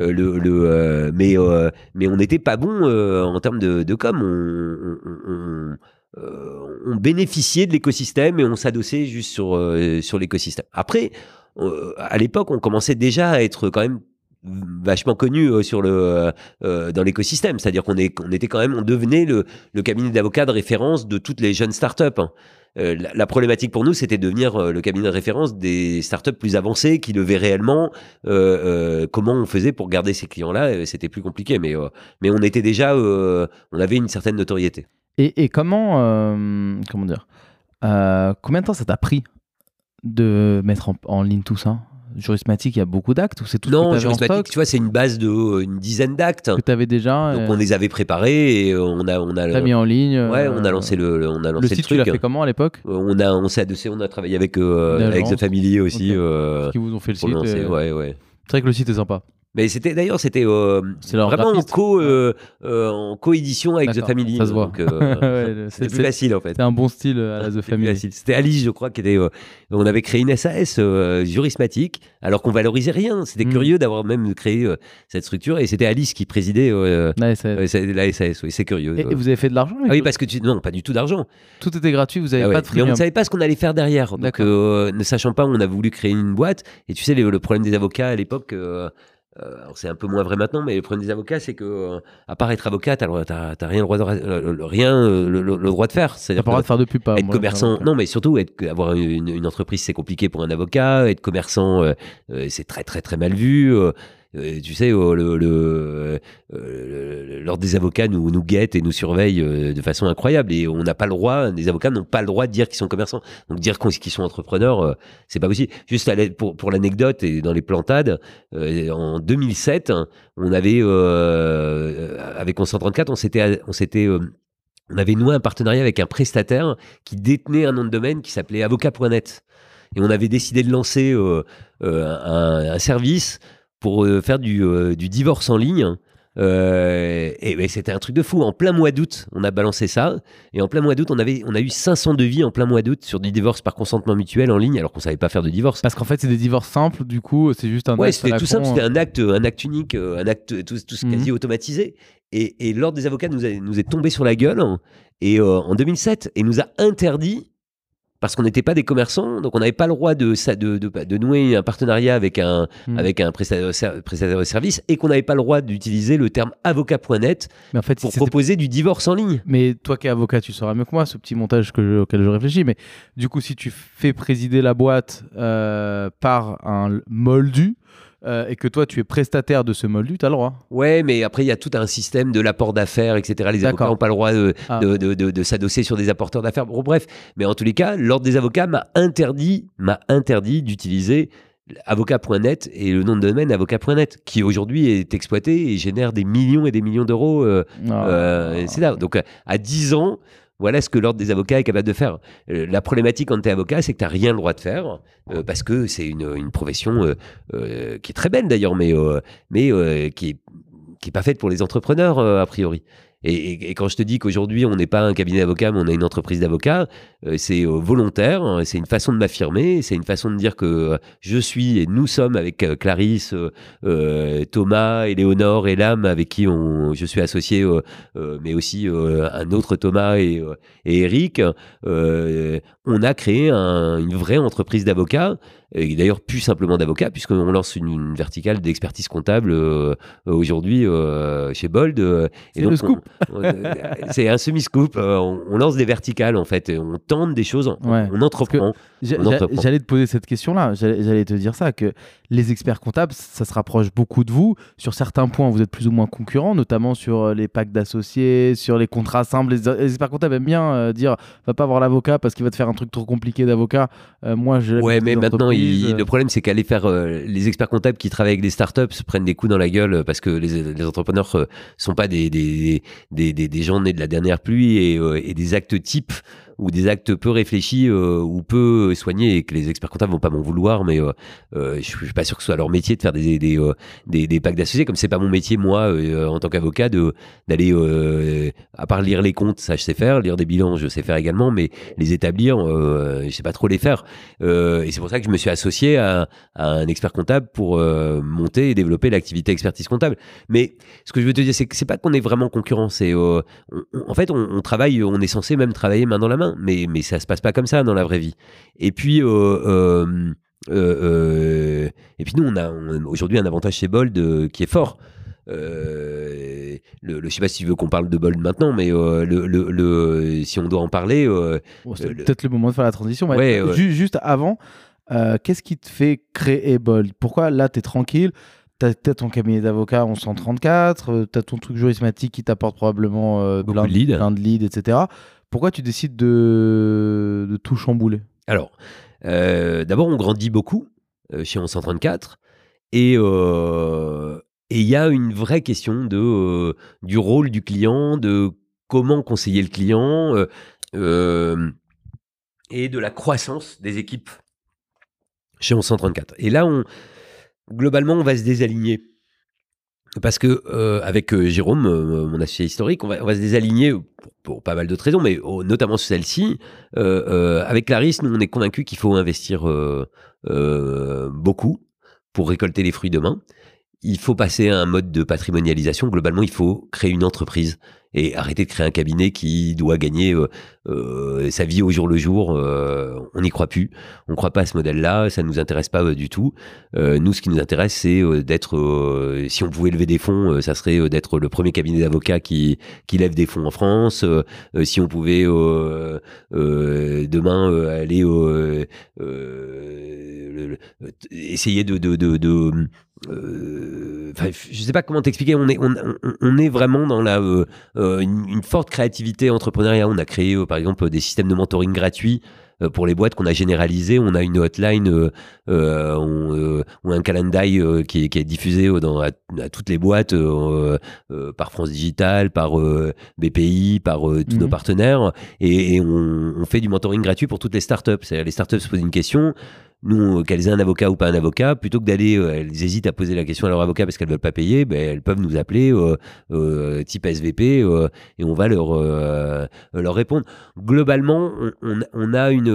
on n'était pas bon en termes de com. On bénéficiait de l'écosystème et on s'adossait juste sur l'écosystème. Après, à l'époque, on commençait déjà à être quand même vachement connu dans l'écosystème. C'est-à-dire qu'on était quand même, on devenait le cabinet d'avocats de référence de toutes les jeunes startups. La problématique pour nous, c'était de devenir le cabinet de référence des startups plus avancées qui levaient réellement. Comment on faisait pour garder ces clients-là, c'était plus compliqué. Mais on était déjà, on avait une certaine notoriété. Et comment dire, combien de temps ça t'a pris de mettre en ligne tout ça? Jurismatic, il y a beaucoup d'actes ou c'est tout Non, ce que tu avais en stock? tu vois, c'est une base d'une dizaine d'actes que tu avais déjà. Donc on les avait préparés et on a mis en ligne. Ouais, on a lancé le site. Truc. Tu l'as fait comment à l'époque? On s'est adossé, on a travaillé avec The Family aussi. Qui vous ont fait le site. Ouais. C'est vrai que le site est sympa. Mais c'était vraiment en co-édition avec The Family. Ça se voit. Donc, c'était plus facile en fait. C'était un bon style à la The Family. C'était Alice, je crois, qui était. On avait créé une SAS Jurismatic, alors qu'on valorisait rien. C'était curieux d'avoir même créé cette structure, et c'était Alice qui présidait la SAS. Oui, c'est curieux. Et vous avez fait de l'argent? Oui, parce que non, pas du tout d'argent. Tout était gratuit, vous n'avez pas de freemium. Mais on ne savait pas ce qu'on allait faire derrière. Donc, ne sachant pas, on a voulu créer une boîte. Et tu sais, le problème des avocats à l'époque. C'est un peu moins vrai maintenant, mais le problème des avocats, c'est que à part être avocat, t'as rien le droit de faire. C'est-à-dire pas le droit de faire de pub, être commerçant. Non, mais surtout avoir une entreprise, c'est compliqué pour un avocat. Être commerçant, c'est très très très mal vu. Tu sais, l'ordre des avocats nous guette et nous surveille de façon incroyable, et on n'a pas le droit, les avocats n'ont pas le droit de dire qu'ils sont commerçants. Donc dire qu'ils sont entrepreneurs, c'est pas possible. Juste pour l'anecdote, et dans les plantades, en 2007, on avait avec 134, on avait noué un partenariat avec un prestataire qui détenait un nom de domaine qui s'appelait avocat.net, et on avait décidé de lancer un service pour faire du divorce en ligne. Et c'était un truc de fou. En plein mois d'août, on a balancé ça. Et en plein mois d'août, on a eu 500 devis en plein mois d'août sur du divorce par consentement mutuel en ligne, alors qu'on savait pas faire de divorce. Parce qu'en fait, c'est des divorces simples, du coup, c'est juste un acte. Ouais, c'était tout simple. C'était un acte unique, un acte tout quasi automatisé. Et l'ordre des avocats nous est tombé sur la gueule en 2007, et nous a interdit. Parce qu'on n'était pas des commerçants, donc on n'avait pas le droit de nouer un partenariat avec un prestataire de service, et qu'on n'avait pas le droit d'utiliser le terme avocat.net pour proposer du divorce en ligne. Mais toi qui es avocat, tu sauras mieux que moi ce petit montage auquel je réfléchis. Mais du coup, si tu fais présider la boîte par un moldu, et que toi tu es prestataire de ce moldu, tu as le droit. Ouais, mais après il y a tout un système de l'apport d'affaires, etc. Les avocats n'ont pas le droit de s'adosser sur des apporteurs d'affaires. Bon, bref, mais en tous les cas, l'ordre des avocats m'a interdit d'utiliser avocat.net et le nom de domaine avocat.net, qui aujourd'hui est exploité et génère des millions et des millions d'euros. C'est là. Donc à 10 ans, voilà ce que l'ordre des avocats est capable de faire. La problématique quand tu es avocat, c'est que tu n'as rien le droit de faire, parce que c'est une profession qui est très belle d'ailleurs, mais qui est pas faite pour les entrepreneurs a priori. Et quand je te dis qu'aujourd'hui, on n'est pas un cabinet d'avocats, mais on a une entreprise d'avocats, c'est volontaire, c'est une façon de m'affirmer, c'est une façon de dire que je suis, et nous sommes avec Clarisse, Thomas, Éléonore et Lame, avec qui je suis associé, mais aussi un autre Thomas et Eric. On a créé une vraie entreprise d'avocats, et d'ailleurs plus simplement d'avocats, puisqu'on lance une verticale d'expertise comptable aujourd'hui chez Bold. C'est le scoop. C'est un semi-scoop. On lance des verticales, en fait. On tente des choses. On entreprend. J'allais te poser cette question-là. J'allais te dire ça, que les experts comptables, ça se rapproche beaucoup de vous. Sur certains points, vous êtes plus ou moins concurrents, notamment sur les packs d'associés, sur les contrats simples. Les experts comptables aiment bien dire va pas voir l'avocat parce qu'il va te faire un truc trop compliqué d'avocat. Moi, ouais, mais maintenant, le problème, c'est qu'aller faire les experts comptables qui travaillent avec des startups se prennent des coups dans la gueule parce que les entrepreneurs sont pas des gens nés de la dernière pluie et des actes types ou des actes peu réfléchis ou peu soignés, et que les experts comptables vont pas m'en vouloir, mais je suis pas sûr que ce soit leur métier de faire des packs d'associés, comme c'est pas mon métier moi en tant qu'avocat d'aller à part lire les comptes, ça je sais faire, lire des bilans je sais faire également, mais les établir je sais pas trop les faire, et c'est pour ça que je me suis associé à un expert comptable pour monter et développer l'activité expertise comptable. Mais ce que je veux te dire, c'est que c'est pas qu'on est vraiment concurrents, c'est en fait on travaille, on est censé même travailler main dans la main, mais ça se passe pas comme ça dans la vraie vie. Et puis nous on a aujourd'hui un avantage chez Bold qui est fort. Je sais pas si tu veux qu'on parle de Bold maintenant, mais si on doit en parler, c'est peut-être le moment de faire la transition. Ouais, juste avant, qu'est-ce qui te fait créer Bold? Pourquoi là t'es tranquille? T'as ton cabinet d'avocat 1134, t'as ton truc jurismatique qui t'apporte probablement plein de leads, etc. Pourquoi tu décides de tout chambouler? Alors, d'abord, on grandit beaucoup chez 1134 et il y a une vraie question du rôle du client, de comment conseiller le client et de la croissance des équipes chez 1134. Et là, globalement, on va se désaligner. Parce que avec Jérôme, mon associé historique, on va se désaligner pour pas mal d'autres raisons, mais notamment sur celle-ci. Avec Clarisse, nous, on est convaincus qu'il faut investir beaucoup pour récolter les fruits demain. Il faut passer à un mode de patrimonialisation. Globalement, il faut créer une entreprise et arrêter de créer un cabinet qui doit gagner sa vie au jour le jour. On n'y croit plus. On ne croit pas à ce modèle-là. Ça ne nous intéresse pas du tout. Nous, ce qui nous intéresse, c'est d'être... si on pouvait lever des fonds, ça serait d'être le premier cabinet d'avocats qui lève des fonds en France. Si on pouvait demain aller essayer je sais pas comment t'expliquer. On est vraiment dans une forte créativité entrepreneuriale. On a créé par exemple des systèmes de mentoring gratuits pour les boîtes qu'on a généralisé. On a une hotline ou un calendrier qui est diffusé à toutes les boîtes par France Digital, par BPI, par tous nos partenaires, et on fait du mentoring gratuit pour toutes les startups. C'est-à-dire les startups se posent une question. Nous, qu'elles aient un avocat ou pas un avocat, plutôt que d'aller, elles hésitent à poser la question à leur avocat parce qu'elles veulent pas payer, elles peuvent nous appeler type SVP et on va leur répondre. Globalement, on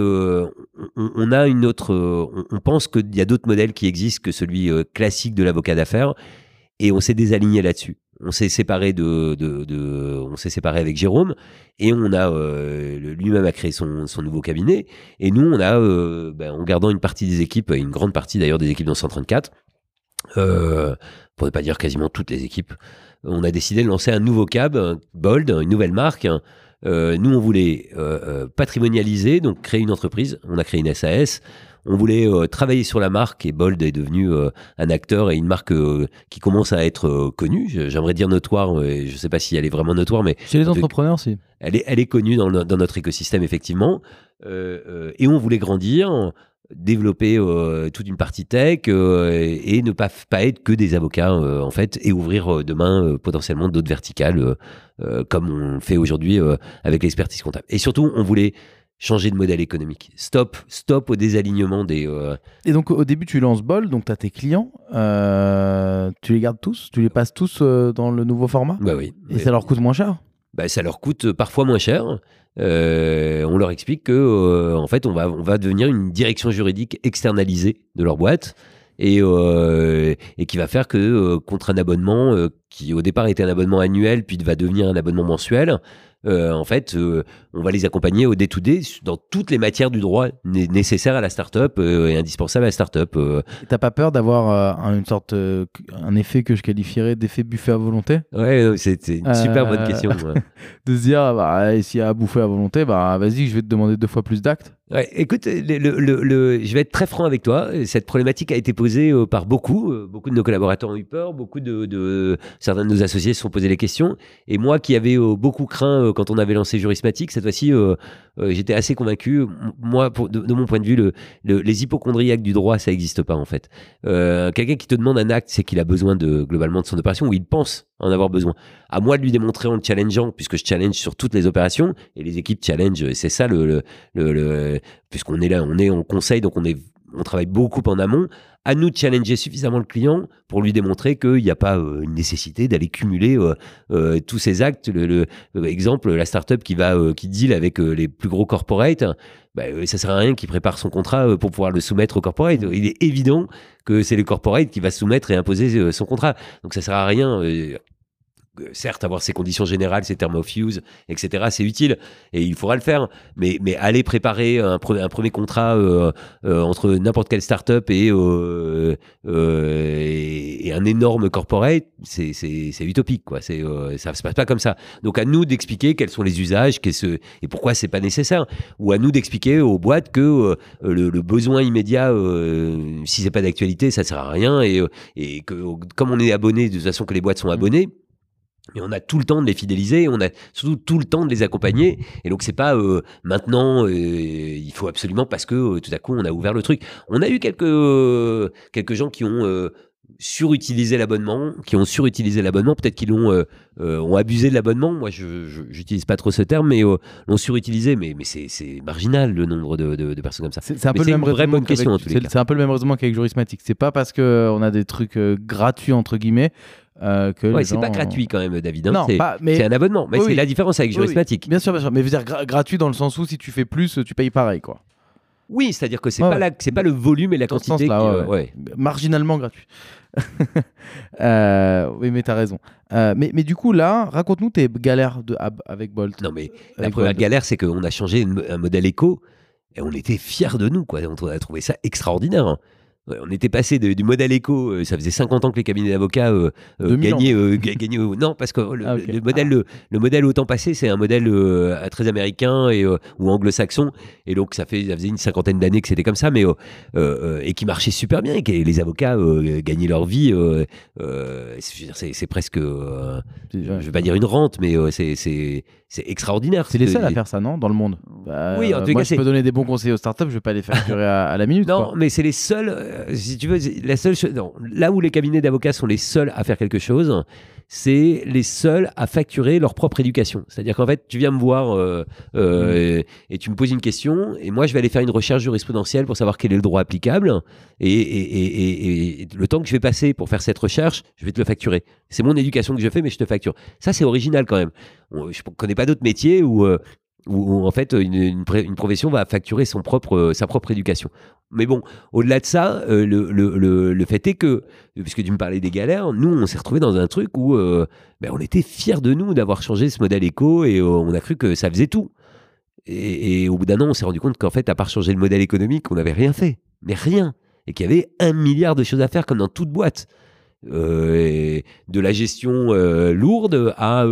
pense qu'il y a d'autres modèles qui existent que celui classique de l'avocat d'affaires, et on s'est désaligné là-dessus. On s'est séparé on s'est séparé avec Jérôme, et on a lui-même a créé son nouveau cabinet, et nous on a en gardant une partie des équipes, une grande partie d'ailleurs des équipes dans 134, pour ne pas dire quasiment toutes les équipes, on a décidé de lancer un nouveau cab, Bold, une nouvelle marque. Nous on voulait patrimonialiser, donc créer une entreprise. On a créé une SAS. On voulait travailler sur la marque, et Bold est devenu un acteur et une marque qui commence à être connue. J'aimerais dire notoire, et je ne sais pas si elle est vraiment notoire, mais chez les entrepreneurs, si. Elle est connue dans notre écosystème, effectivement. Et on voulait grandir, développer toute une partie tech et ne pas être que des avocats en fait, et ouvrir demain potentiellement d'autres verticales comme on fait aujourd'hui avec l'expertise comptable. Et surtout, on voulait changer de modèle économique. Stop au désalignement des... Et donc, au début, tu lances Bold, donc tu as tes clients. Tu les gardes tous? Tu les passes tous dans le nouveau format? Bah oui. Et ça leur coûte moins cher? Ça leur coûte parfois moins cher. On leur explique que en fait, on va devenir une direction juridique externalisée de leur boîte. Et qui va faire que contre un abonnement qui au départ était un abonnement annuel, puis va devenir un abonnement mensuel, En fait, on va les accompagner au day-to-day dans toutes les matières du droit nécessaires à la start-up et indispensables à la start-up. T'as pas peur d'avoir un effet que je qualifierais d'effet buffet à volonté? Ouais, c'est une super bonne question. De se dire, s'il y a à bouffer à volonté, vas-y, je vais te demander 2 fois plus d'actes. Ouais, écoute, je vais être très franc avec toi. Cette problématique a été posée par beaucoup de nos collaborateurs ont eu peur, beaucoup de certains de nos associés se sont posés les questions. Et moi, qui avais beaucoup craint quand on avait lancé Jurismatic, cette fois-ci, j'étais assez convaincu. Moi, de mon point de vue, les hypocondriaques du droit, ça n'existe pas en fait. Quelqu'un qui te demande un acte, c'est qu'il a besoin globalement de son opération, ou il pense en avoir besoin. À moi de lui démontrer en le challengeant, puisque je challenge sur toutes les opérations et les équipes challenge. C'est ça puisqu'on est là, on est en conseil, donc on travaille beaucoup en amont. À nous de challenger suffisamment le client pour lui démontrer qu'il n'y a pas une nécessité d'aller cumuler tous ces actes. Exemple, la startup qui deal avec les plus gros corporates, ça sert à rien qu'il prépare son contrat pour pouvoir le soumettre au corporate. Il est évident que c'est le corporate qui va soumettre et imposer son contrat. Donc ça sert à rien. Certes, avoir ses conditions générales, ses terms of use, etc., c'est utile et il faudra le faire. Mais aller préparer un premier contrat entre n'importe quelle start-up et un énorme corporate, c'est utopique, quoi. Ça se passe pas comme ça. Donc à nous d'expliquer quels sont les usages, et pourquoi c'est pas nécessaire, ou à nous d'expliquer aux boîtes que le besoin immédiat, si c'est pas d'actualité, ça sert à rien et que comme on est abonné, de toute façon que les boîtes sont abonnées. Mais on a tout le temps de les fidéliser, on a surtout tout le temps de les accompagner. Et donc, c'est pas maintenant, il faut absolument parce que tout à coup, on a ouvert le truc. On a eu quelques gens qui ont surutilisé l'abonnement, peut-être qu'ils ont abusé de l'abonnement. Moi, je n'utilise pas trop ce terme, mais l'ont surutilisé. Mais c'est marginal le nombre de personnes comme ça. C'est un peu le même raisonnement c'est un peu le même raisonnement qu'avec Jurismatic. C'est pas parce qu'on a des trucs gratuits, entre guillemets, c'est pas gratuit quand même, David. Non, c'est un abonnement. Mais c'est la différence avec Jurismatic. Bien sûr. Mais je veux dire gratuit dans le sens où si tu fais plus, tu payes pareil, quoi. Oui, c'est-à-dire que c'est pas le volume et la quantité. Marginalement gratuit. Oui, mais t'as raison. Mais du coup, là, raconte-nous tes galères avec Bolt. Non, mais la première galère, c'est qu'on a changé un modèle éco et on était fiers de nous, quoi. On a trouvé ça extraordinaire. On était passé du modèle éco, ça faisait 50 ans que les cabinets d'avocats gagnaient. Non, parce que le modèle au temps passé, c'est un modèle très américain ou anglo-saxon. Et donc, ça faisait une 50aine d'années que c'était comme ça, mais et qui marchait super bien. Et que les avocats gagnaient leur vie. C'est presque, je ne vais pas dire une rente, mais c'est extraordinaire. C'est les seuls à faire ça, non, dans le monde? Oui, en tout cas, je peux donner des bons conseils aux startups, je ne vais pas les facturer à la minute. Non, quoi. mais c'est les seuls. Si tu veux, la seule chose. Là où les cabinets d'avocats sont les seuls à faire quelque chose, c'est les seuls à facturer leur propre éducation. C'est-à-dire qu'en fait, tu viens me voir et tu me poses une question, et moi, je vais aller faire une recherche jurisprudentielle pour savoir quel est le droit applicable. Et le temps que je vais passer pour faire cette recherche, je vais te le facturer. C'est mon éducation que je fais, mais je te facture. Ça, c'est original quand même. Je ne connais pas d'autres métiers où en fait une profession va facturer sa propre éducation. Mais bon, au-delà de ça, le fait est que, puisque tu me parlais des galères, nous on s'est retrouvés dans un truc où on était fiers de nous d'avoir changé ce modèle éco et on a cru que ça faisait tout. Et au bout d'un an, on s'est rendu compte qu'en fait, à part changer le modèle économique, on n'avait rien fait. Mais rien. Et qu'il y avait 1 milliard de choses à faire comme dans toute boîte. De la gestion lourde à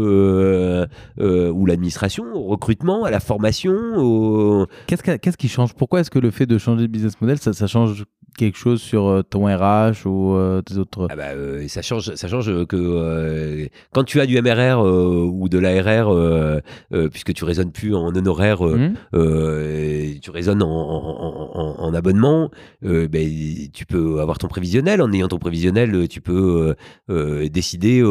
ou l'administration, au recrutement, à la formation. Qu'est-ce qui change? Pourquoi est-ce que le fait de changer de business model, ça change quelque chose sur ton RH ou tes autres... Ça change que quand tu as du MRR ou de l'ARR, puisque tu raisonnes plus en honoraire, tu raisonnes en abonnement, tu peux avoir ton prévisionnel. En ayant ton prévisionnel, tu peux décider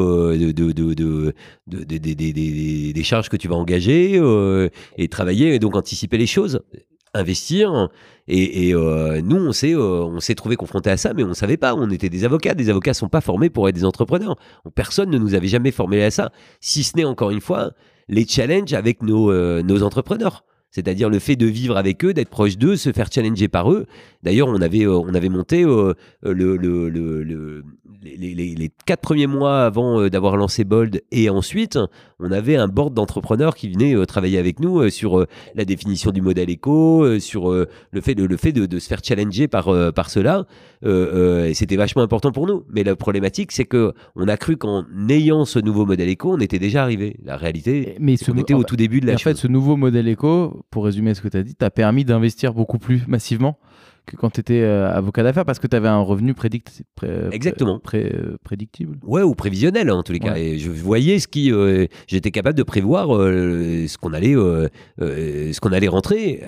des charges que tu vas engager et travailler et donc anticiper les choses, investir. Et nous, on s'est trouvé confrontés à ça, mais on ne savait pas. On était des avocats. Des avocats ne sont pas formés pour être des entrepreneurs. Personne ne nous avait jamais formés à ça, si ce n'est, encore une fois, les challenges avec nos entrepreneurs. C'est-à-dire le fait de vivre avec eux, d'être proche d'eux, se faire challenger par eux. D'ailleurs, on avait monté les 4 premiers mois avant d'avoir lancé Bold, et ensuite, on avait un board d'entrepreneurs qui venaient travailler avec nous sur la définition du modèle éco, sur le fait de se faire challenger par cela. Et c'était vachement important pour nous. Mais la problématique, c'est que on a cru qu'en ayant ce nouveau modèle éco, on était déjà arrivé. La réalité, c'est qu'on était au tout début de la chose. En fait, ce nouveau modèle éco, pour résumer ce que tu as dit, t'a permis d'investir beaucoup plus massivement que quand tu étais avocat d'affaires, parce que tu avais un revenu Exactement. Prédictible. Ouais, ou prévisionnel en tous les cas. Ouais. Et je voyais j'étais capable de prévoir ce qu'on allait rentrer.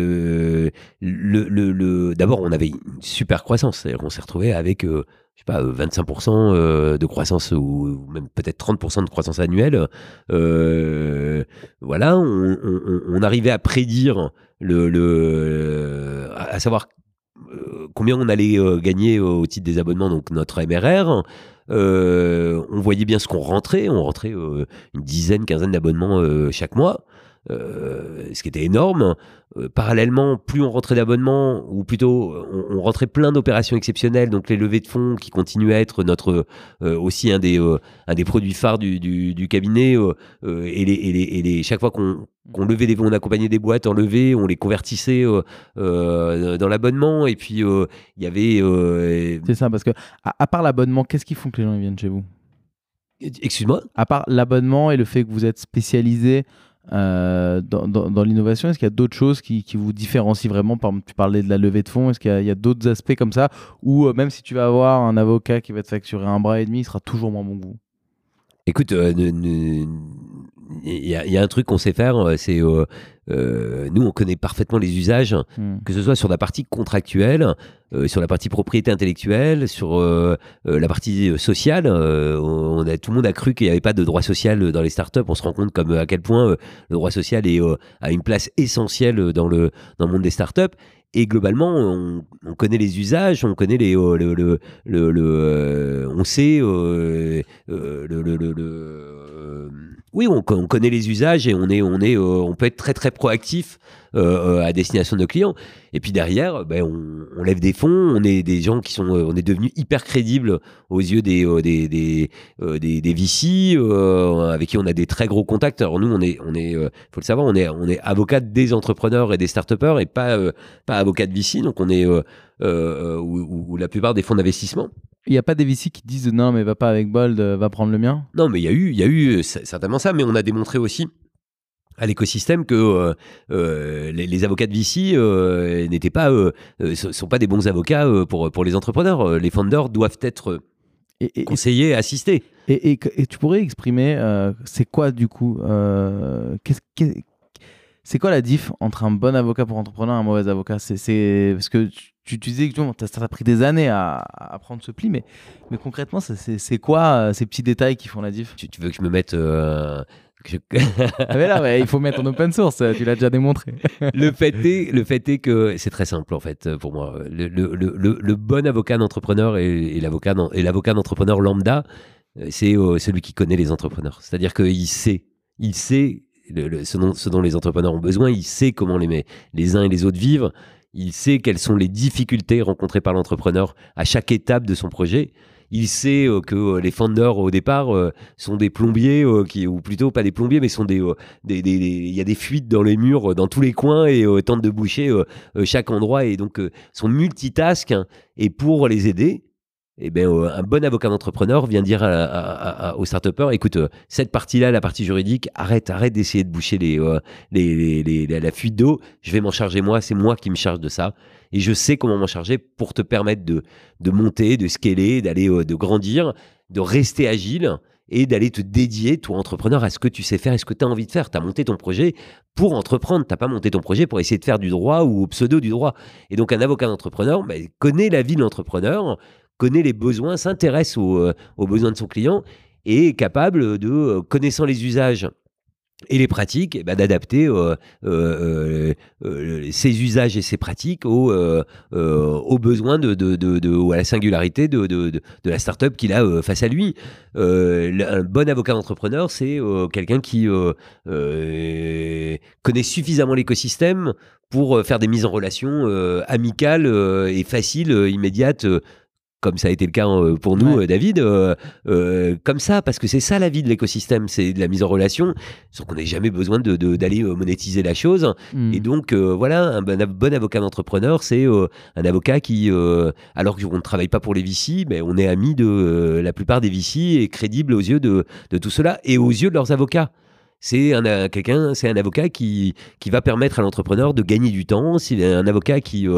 D'abord, on avait une super croissance. C'est-à-dire qu'on s'est retrouvé avec 25% de croissance, ou même peut-être 30% de croissance annuelle. Voilà, on arrivait à prédire à savoir combien on allait gagner au titre des abonnements, donc notre MRR. On voyait bien ce qu'on rentrait. On rentrait une dizaine, quinzaine d'abonnements chaque mois. Ce qui était énorme. Parallèlement, plus on rentrait d'abonnements, ou plutôt on rentrait plein d'opérations exceptionnelles, donc les levées de fonds qui continuaient à être aussi un des produits phares du cabinet, et chaque fois qu'on levait des fonds, on accompagnait des boîtes en levée, on les convertissait dans l'abonnement, et puis il y avait... C'est ça, parce que à part l'abonnement, qu'est-ce qui font que les gens viennent chez vous? Excuse-moi? À part l'abonnement et le fait que vous êtes spécialisé dans l'innovation, est-ce qu'il y a d'autres choses qui vous différencient vraiment? Par exemple, tu parlais de la levée de fonds, est-ce qu'il y a d'autres aspects comme ça, où même si tu vas avoir un avocat qui va te facturer un bras et demi, il sera toujours moins bon que vous? Écoute, il y a un truc qu'on sait faire, c'est nous, on connaît parfaitement les usages, que ce soit sur la partie contractuelle, sur la partie propriété intellectuelle, sur la partie sociale. Tout le monde a cru qu'il n'y avait pas de droit social dans les startups. On se rend compte à quel point le droit social a une place essentielle dans le monde des startups. Et globalement, on connaît les usages, on connaît on sait oui, on connaît les usages, et on peut être très très proactif à destination de nos clients. Et puis derrière, on lève des fonds, on est des gens on est devenus hyper crédibles aux yeux des VC, avec qui on a des très gros contacts. Alors nous, faut le savoir, on est avocat des entrepreneurs et des start-upers, et pas avocat de VC. Donc on est ou la plupart des fonds d'investissement. Il n'y a pas des VC qui disent non, mais va pas avec Bold, va prendre le mien? Non, mais il y a eu certainement ça, mais on a démontré aussi à l'écosystème que les avocats de VC sont pas des bons avocats pour les entrepreneurs. Les founders doivent être conseillés, assistés. Et tu pourrais exprimer, c'est quoi du coup c'est quoi la diff entre un bon avocat pour entrepreneur et un mauvais avocat? C'est parce que tu disais que ça a pris des années à prendre ce pli, mais concrètement, c'est quoi ces petits détails qui font la diff? Tu veux que je me mette... Ah mais là, il faut mettre en open source, tu l'as déjà démontré. Le fait est que c'est très simple en fait pour moi. Le bon avocat d'entrepreneur et l'avocat d'entrepreneur lambda, c'est celui qui connaît les entrepreneurs. C'est-à-dire qu'il sait ce dont les entrepreneurs ont besoin, il sait comment les uns et les autres vivent, il sait quelles sont les difficultés rencontrées par l'entrepreneur à chaque étape de son projet. Il sait que les founders au départ sont des plombiers, ou plutôt pas des plombiers, mais sont il y a des fuites dans les murs, dans tous les coins, et tentent de boucher chaque endroit, et donc sont multitask, et pour les aider, un bon avocat d'entrepreneur vient dire aux start-upers, écoute, cette partie-là, la partie juridique, arrête d'essayer de boucher la fuite d'eau, je vais m'en charger moi, c'est moi qui me charge de ça, et je sais comment m'en charger pour te permettre de monter, de scaler, de grandir, de rester agile, et d'aller te dédier, toi entrepreneur, à ce que tu sais faire et ce que tu as envie de faire. Tu as monté ton projet pour entreprendre, tu n'as pas monté ton projet pour essayer de faire du droit ou au pseudo du droit. Et donc un avocat d'entrepreneur connaît la vie de l'entrepreneur, connaît les besoins, s'intéresse aux besoins de son client, et est capable de, connaissant les usages Et les pratiques, d'adapter ses usages et ses pratiques aux besoins ou à la singularité de la start-up qu'il a face à lui. Un bon avocat d'entrepreneur, c'est quelqu'un qui connaît suffisamment l'écosystème pour faire des mises en relation amicales et faciles, immédiates, comme ça a été le cas pour nous, David, comme ça, parce que c'est ça la vie de l'écosystème, c'est de la mise en relation, sauf qu'on n'a jamais besoin d'aller monétiser la chose. Et donc, voilà, un bon avocat d'entrepreneur, c'est un avocat qui, alors qu'on ne travaille pas pour les VC, mais on est ami de la plupart des VC et crédible aux yeux de tout cela et aux yeux de leurs avocats. C'est un avocat qui va permettre à l'entrepreneur de gagner du temps. C'est un avocat qui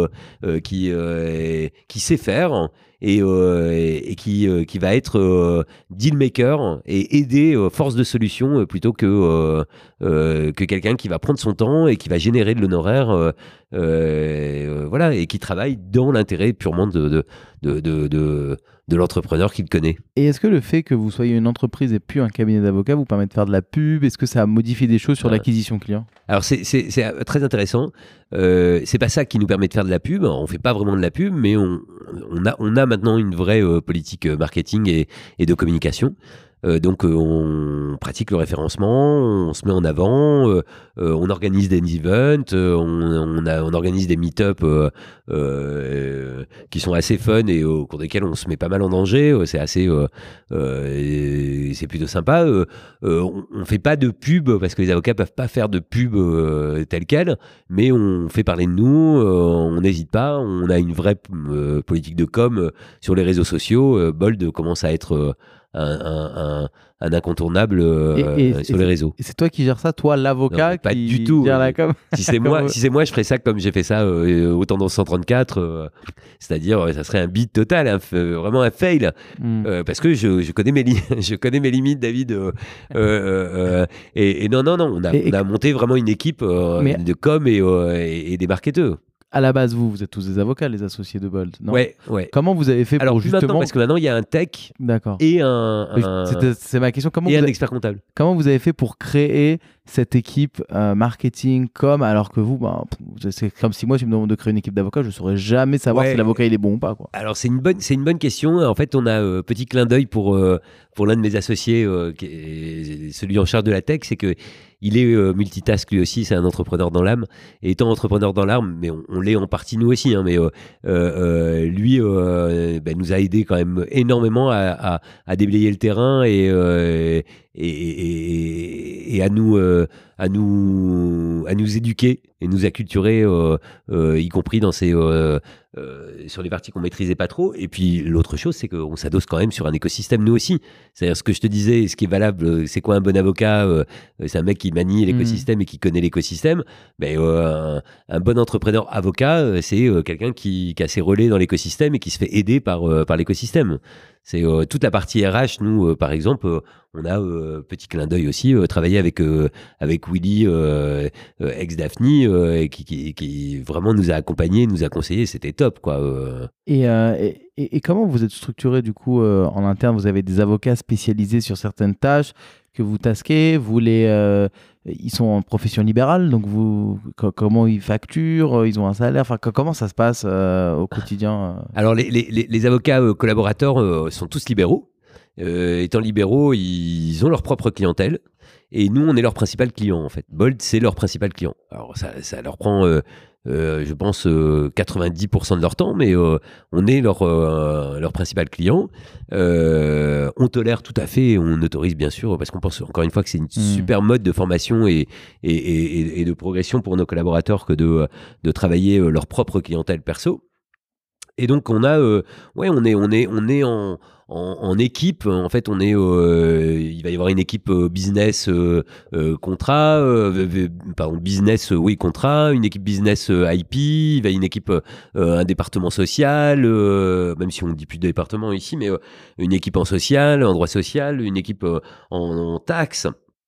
sait faire et qui va être deal maker et aider force de solution plutôt que quelqu'un qui va prendre son temps et qui va générer de l'honoraire, voilà, et qui travaille dans l'intérêt purement de l'entrepreneur qu'il connaît. Et est-ce que le fait que vous soyez une entreprise et plus un cabinet d'avocats vous permet de faire de la pub? Est-ce que ça a modifié des choses sur l'acquisition client? Alors c'est très intéressant. C'est pas ça qui nous permet de faire de la pub. On fait pas vraiment de la pub, mais on a maintenant une vraie politique marketing et de communication. Donc on pratique le référencement, on se met en avant, on organise des events, on organise des meet-up qui sont assez fun et au cours desquels on se met pas mal en danger. C'est plutôt sympa. On fait pas de pub parce que les avocats peuvent pas faire de pub telle quelle, mais on fait parler de nous, on n'hésite pas, on a une vraie politique de com sur les réseaux sociaux. Bold commence à être un incontournable sur les réseaux. Et c'est toi qui gères ça, toi l'avocat? Non, pas qui du tout. Gère la com. Si c'est moi, je ferais ça comme j'ai fait ça au Tendance 134, c'est-à-dire ça serait un bide total, vraiment un fail, parce que je connais mes limites, David. Et non, on a monté vraiment une équipe de com et des marketeurs. À la base, vous êtes tous des avocats, les associés de Bold, non? Ouais. Comment vous avez fait pour justement... Maintenant, parce que maintenant, il y a un tech et c'est ma question. Un expert comptable. Comment vous avez fait pour créer cette équipe marketing, com, alors que vous, c'est comme si moi, tu me demandes de créer une équipe d'avocats, je ne saurais jamais savoir si l'avocat, il est bon ou pas, quoi. Alors, c'est une bonne question. En fait, on a petit clin d'œil pour l'un de mes associés, qui est celui en charge de la tech, c'est que il est multitask lui aussi, c'est un entrepreneur dans l'âme. Et étant entrepreneur dans l'âme, mais on l'est en partie nous aussi, hein, mais lui nous a aidé quand même énormément à déblayer le terrain et à nous éduquer et nous acculturer, y compris dans sur les parties qu'on maîtrisait pas trop. Et puis l'autre chose, c'est qu'on s'adosse quand même sur un écosystème nous aussi. C'est-à-dire ce que je te disais, ce qui est valable, c'est quoi un bon avocat? C'est un mec qui manie l'écosystème et qui connaît l'écosystème. Un bon entrepreneur avocat, c'est quelqu'un qui a ses relais dans l'écosystème et qui se fait aider par l'écosystème. C'est toute la partie RH. Nous, par exemple, on a petit clin d'œil aussi travaillé avec Willy, ex-Daphne, qui vraiment nous a accompagnés, nous a conseillés. C'était top, quoi. Et comment vous êtes structuré du coup en interne? Vous avez des avocats spécialisés sur certaines tâches que vous tasquez, ils sont en profession libérale, donc comment ils facturent, ils ont un salaire, enfin comment ça se passe au quotidien? Alors les avocats collaborateurs sont tous libéraux. Étant libéraux, ils ont leur propre clientèle. Et nous, on est leur principal client, en fait. Bold, c'est leur principal client. Alors, ça leur prend, je pense, 90% de leur temps, mais on est leur principal client. On tolère tout à fait, on autorise bien sûr, parce qu'on pense encore une fois que c'est une super mode de formation et de progression pour nos collaborateurs que de travailler leur propre clientèle perso. Et donc, on a, on est en équipe. En fait, il va y avoir une équipe business contrat, business contrat, une équipe business IP, il va y avoir une équipe un département social, même si on ne dit plus de département ici, mais une équipe en social, en droit social, une équipe en taxes,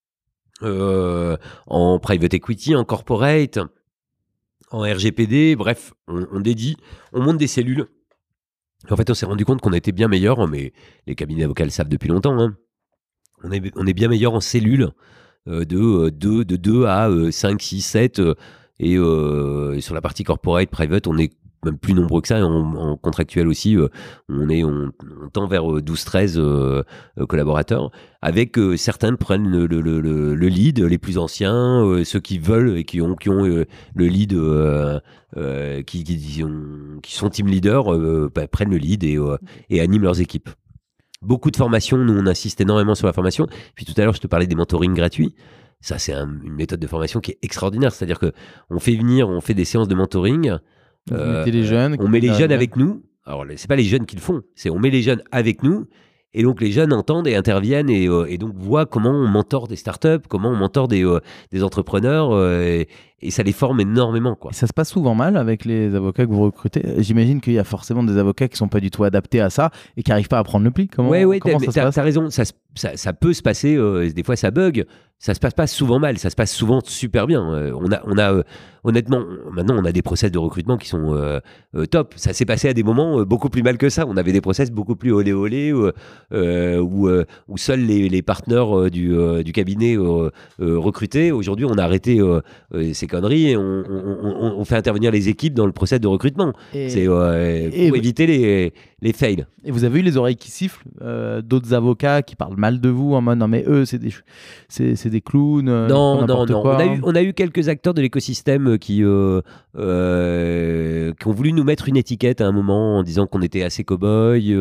en private equity, en corporate, en RGPD, bref, on monte des cellules. En fait, on s'est rendu compte qu'on était bien meilleur, mais les cabinets d'avocats le savent depuis longtemps, hein. On est bien meilleur en cellules de 2 à 5, 6, 7 et sur la partie corporate, private, on est même plus nombreux que ça, et en contractuel aussi, on tend vers 12-13 collaborateurs, avec certains prennent le lead, les plus anciens, ceux qui veulent et qui ont le lead, qui sont team leaders, prennent le lead et animent leurs équipes. Beaucoup de formations, nous on insiste énormément sur la formation. Puis tout à l'heure je te parlais des mentorings gratuits. Ça c'est une méthode de formation qui est extraordinaire, c'est-à-dire que on fait des séances de mentoring. Vous mettez les jeunes. On met les jeunes avec nous. Alors, c'est pas les jeunes qui le font, c'est on met les jeunes avec nous. Et donc, les jeunes entendent et interviennent et donc voient comment on mentore des startups, comment on mentore des entrepreneurs et ça les forme énormément, quoi. Et ça se passe souvent mal avec les avocats que vous recrutez. J'imagine qu'il y a forcément des avocats qui ne sont pas du tout adaptés à ça et qui n'arrivent pas à prendre le pli. Comment ça se passe ? T'as raison, ça peut se passer, des fois ça bug, ça se passe pas souvent mal, ça se passe souvent super bien. On a honnêtement, maintenant on a des process de recrutement qui sont top. Ça s'est passé à des moments beaucoup plus mal que ça. On avait des process beaucoup plus olé olé où seuls les partenaires du cabinet recrutaient. Aujourd'hui, on a arrêté ces conneries et on fait intervenir les équipes dans le process de recrutement. C'est pour éviter les fails. Et vous avez eu les oreilles qui sifflent d'autres avocats qui parlent mal de vous en mode non mais eux c'est des clowns. Non. On a eu quelques acteurs de l'écosystème qui ont voulu nous mettre une étiquette à un moment en disant qu'on était assez cow-boy,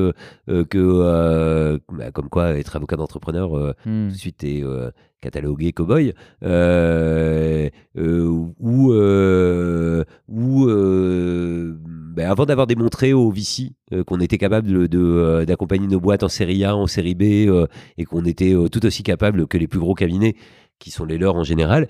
comme quoi être avocat d'entrepreneur tout de suite est catalogué cow-boy, avant d'avoir démontré au VC qu'on était capable d'accompagner nos boîtes en série A, en série B, et qu'on était tout aussi capable que les plus gros cabinets, qui sont les leurs en général,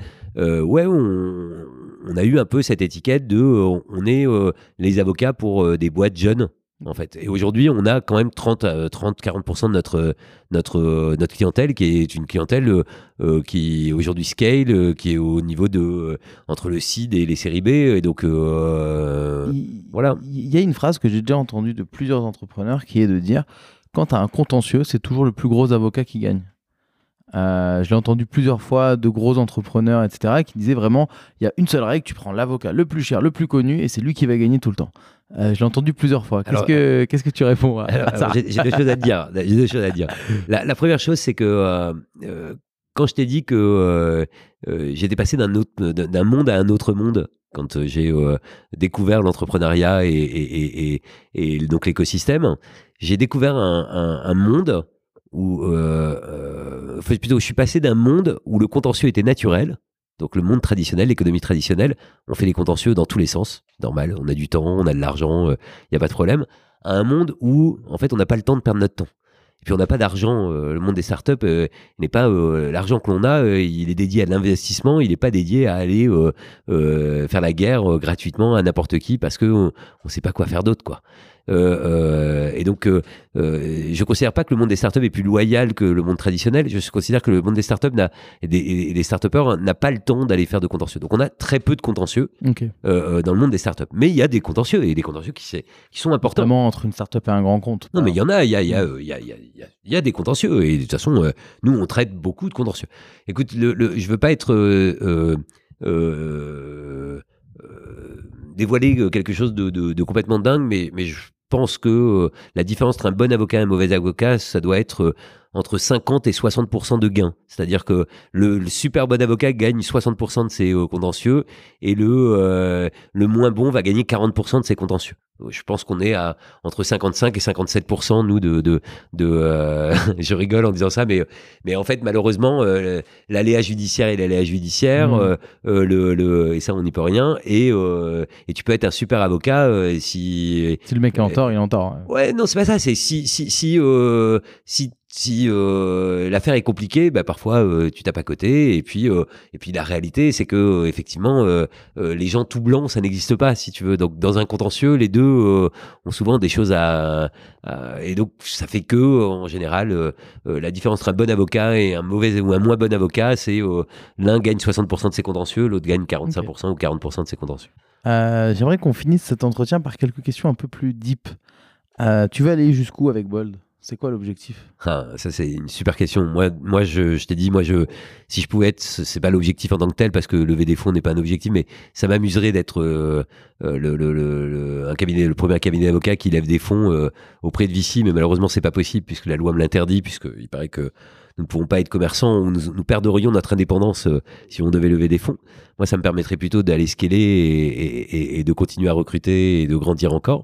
on a eu un peu cette étiquette de on est les avocats pour des boîtes jeunes, en fait. Et aujourd'hui, on a quand même 30-40% de notre clientèle qui est une clientèle qui aujourd'hui scale, qui est au niveau de entre le seed et les séries B. Et donc, voilà. Il y a une phrase que j'ai déjà entendue de plusieurs entrepreneurs qui est de dire quand tu as un contentieux, c'est toujours le plus gros avocat qui gagne. Je l'ai entendu plusieurs fois de gros entrepreneurs, etc., qui disaient vraiment il y a une seule règle, tu prends l'avocat le plus cher, le plus connu, et c'est lui qui va gagner tout le temps. Je l'ai entendu plusieurs fois. Qu'est-ce que tu réponds à ça ? J'ai deux choses à te dire. La première chose, c'est que quand je t'ai dit que j'étais passé d'un monde à un autre monde, quand j'ai découvert l'entrepreneuriat et donc l'écosystème, j'ai découvert un monde où plutôt je suis passé d'un monde où le contentieux était naturel, donc le monde traditionnel, l'économie traditionnelle, on fait les contentieux dans tous les sens, normal, on a du temps, on a de l'argent, il n'y a pas de problème, à un monde où en fait on n'a pas le temps de perdre notre temps. Et puis on n'a pas d'argent, le monde des startups n'est pas l'argent que l'on a, il est dédié à l'investissement, il n'est pas dédié à aller faire la guerre gratuitement à n'importe qui parce que on sait pas quoi faire d'autre, quoi. Et donc, je considère pas que le monde des startups est plus loyal que le monde traditionnel. Je considère que le monde des startups et des startupeurs n'a pas le temps d'aller faire de contentieux. Donc, on a très peu de contentieux dans le monde des startups. Mais il y a des contentieux et des contentieux qui sont importants. Notamment entre une startup et un grand compte. Non, mais il y en a. Il y a des contentieux et de toute façon, nous, on traite beaucoup de contentieux. Écoute, je veux pas être dévoiler quelque chose de complètement dingue, mais je pense que la différence entre un bon avocat et un mauvais avocat, ça doit être entre 50 et 60% de gains. C'est-à-dire que le super bon avocat gagne 60% de ses contentieux et le moins bon va gagner 40% de ses contentieux. Je pense qu'on est à entre 55 et 57%, nous, je rigole en disant ça, mais en fait, malheureusement, l'aléa judiciaire est l'aléa judiciaire, et ça, on n'y peut rien, et tu peux être un super avocat si le mec est en tort, il est en tort. Ouais, non, c'est pas ça, c'est si l'affaire est compliquée, parfois tu tapes à côté, et puis la réalité c'est que effectivement les gens tout blancs ça n'existe pas, si tu veux. Donc dans un contentieux, les deux ont souvent des choses et donc ça fait que en général la différence entre un bon avocat et un mauvais ou un moins bon avocat, c'est l'un gagne 60% de ses contentieux, l'autre gagne 45% ou 40% de ses contentieux. J'aimerais qu'on finisse cet entretien par quelques questions un peu plus deep. Tu vas aller jusqu'où avec Bold ? C'est quoi l'objectif? Ah, ça, c'est une super question. Moi je t'ai dit, si je pouvais être, c'est pas l'objectif en tant que tel, parce que lever des fonds n'est pas un objectif, mais ça m'amuserait d'être le premier cabinet d'avocats qui lève des fonds auprès de VC, mais malheureusement, c'est pas possible, puisque la loi me l'interdit, puisqu'il paraît que nous ne pouvons pas être commerçants, nous perdrions notre indépendance si on devait lever des fonds. Moi, ça me permettrait plutôt d'aller scaler et de continuer à recruter et de grandir encore.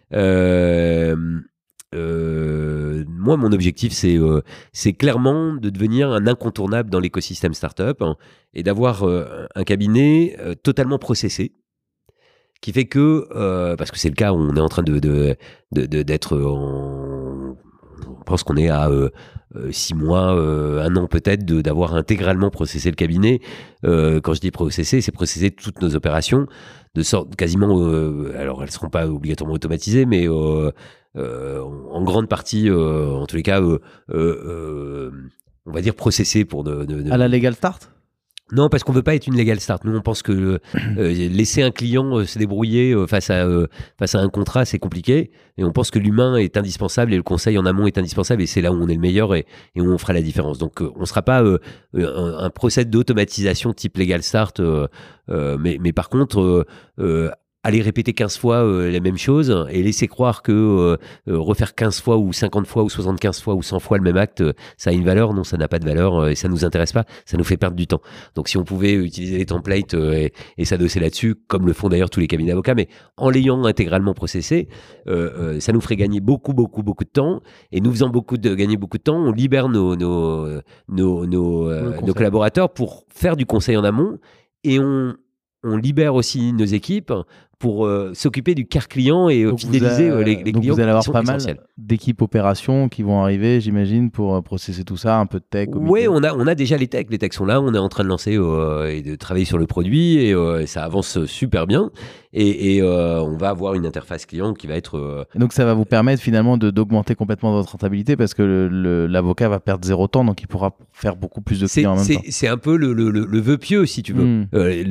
Moi, mon objectif, c'est clairement de devenir un incontournable dans l'écosystème startup, hein, et d'avoir un cabinet totalement processé, qui fait que, parce que c'est le cas, on est en train d'être on pense qu'on est à 6 mois, 1 an peut-être, d'avoir intégralement processé le cabinet. Quand je dis processé, c'est processer toutes nos opérations, de sorte quasiment, alors elles ne seront pas obligatoirement automatisées, mais en grande partie, en tous les cas, on va dire processées pour À la Legal Start? Non, parce qu'on veut pas être une legal start. Nous, on pense que laisser un client se débrouiller face à un contrat, c'est compliqué. Et on pense que l'humain est indispensable et le conseil en amont est indispensable. Et c'est là où on est le meilleur et où on fera la différence. Donc, on sera pas un process d'automatisation type legal start. Mais par contre, aller répéter 15 fois la même chose et laisser croire que refaire 15 fois ou 50 fois ou 75 fois ou 100 fois le même acte, ça a une valeur. Non, ça n'a pas de valeur et ça nous intéresse pas. Ça nous fait perdre du temps. Donc, si on pouvait utiliser les templates et s'adosser là-dessus, comme le font d'ailleurs tous les cabinets d'avocats, mais en l'ayant intégralement processé, ça nous ferait gagner beaucoup de temps. Et nous faisant gagner beaucoup de temps, on libère nos collaborateurs pour faire du conseil en amont et on libère aussi nos équipes pour s'occuper du care client et fidéliser les clients. Donc vous allez avoir pas essentiels. mal d'équipes opérations qui vont arriver, j'imagine, pour processer tout ça, un peu de tech. Oui, on a déjà les techs. Les techs sont là, on est en train de lancer et de travailler sur le produit et ça avance super bien. Et on va avoir une interface client qui va être... Et donc ça va vous permettre finalement d'augmenter complètement votre rentabilité parce que l'avocat va perdre 0 temps, donc il pourra faire beaucoup plus de clients en même temps. C'est un peu le vœu pieux, si tu veux.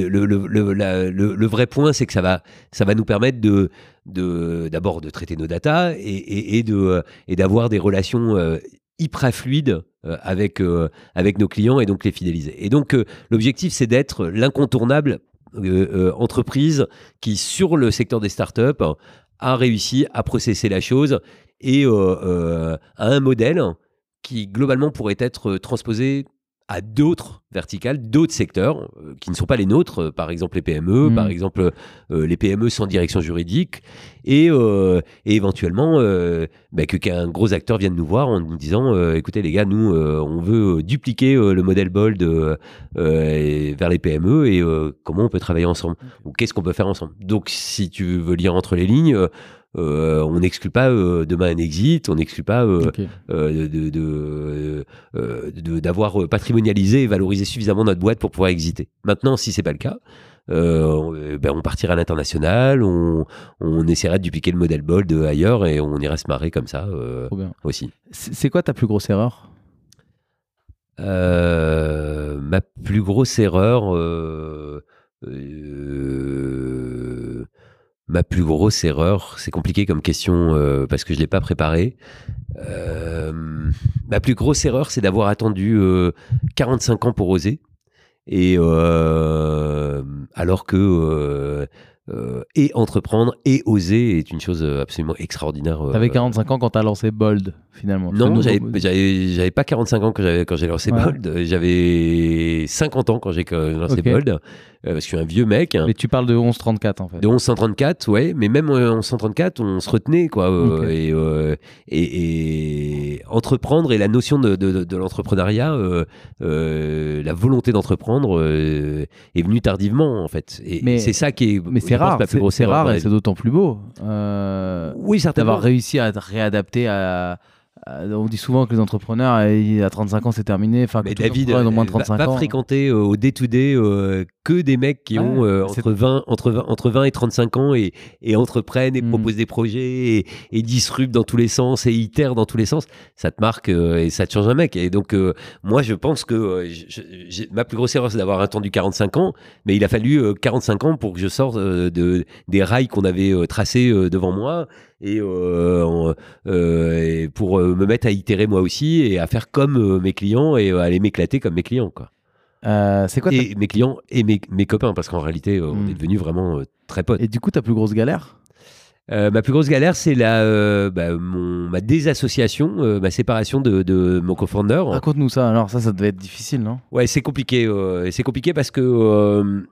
Le vrai point, c'est que ça va nous permettre d'abord de traiter nos datas et d'avoir des relations hyper fluides avec nos clients et donc les fidéliser. Et donc l'objectif, c'est d'être l'incontournable entreprise qui, sur le secteur des startups, a réussi à processer la chose et a un modèle qui globalement pourrait être transposé à d'autres verticales, d'autres secteurs qui ne sont pas les nôtres, par exemple les PME, par exemple les PME sans direction juridique, et éventuellement qu'un gros acteur vienne nous voir en nous disant écoutez les gars, nous on veut dupliquer le modèle Bold vers les PME et comment on peut travailler ensemble ou qu'est-ce qu'on peut faire ensemble. Donc si tu veux lire entre les lignes, on n'exclut pas demain un exit, on n'exclut pas d'avoir patrimonialisé et valorisé suffisamment notre boîte pour pouvoir exiter. Maintenant, si c'est pas le cas, on partira à l'international, on essaiera de dupliquer le modèle Bold ailleurs et on ira se marrer comme ça aussi. C'est quoi ta plus grosse erreur? Ma plus grosse erreur... Ma plus grosse erreur, c'est compliqué comme question parce que je ne l'ai pas préparé. Ma plus grosse erreur, c'est d'avoir attendu 45 ans pour oser. Et alors que et entreprendre et oser est une chose absolument extraordinaire. T'avais 45 ans quand t'as lancé Bold, finalement. Non, j'avais pas 45 ans quand j'ai lancé Bold. J'avais 50 ans quand j'ai lancé Bold. Parce que je suis un vieux mec. Mais tu parles de 1134 en fait. De 1134, ouais. Mais même 1134, on se retenait, quoi. Et entreprendre et la notion de l'entrepreneuriat, la volonté d'entreprendre est venue tardivement, en fait. Et c'est ça qui est... Mais c'est rare, c'est rare et c'est d'autant plus beau. Oui, certainement. D'avoir réussi à te réadapter à... On dit souvent que les entrepreneurs, à 35 ans, c'est terminé. Enfin, mais David, va fréquenter au day-to-day que des mecs qui ont entre 20 et 35 ans et entreprennent et proposent des projets et disruptent dans tous les sens et itèrent dans tous les sens. Ça te marque et ça te change un mec. Et donc, moi, je pense que ma plus grosse erreur, c'est d'avoir attendu 45 ans, mais il a fallu 45 ans pour que je sorte des rails qu'on avait tracés devant moi. et pour me mettre à itérer moi aussi et à faire comme mes clients et à aller m'éclater comme mes clients, quoi. C'est quoi Et mes clients et mes copains, parce qu'en réalité, on est devenus vraiment très potes. Et du coup, ta plus grosse galère? Ma plus grosse galère, c'est ma désassociation, ma séparation de mon co-founder. Raconte-nous ça. Alors ça devait être difficile, non? Ouais, c'est compliqué. C'est compliqué parce que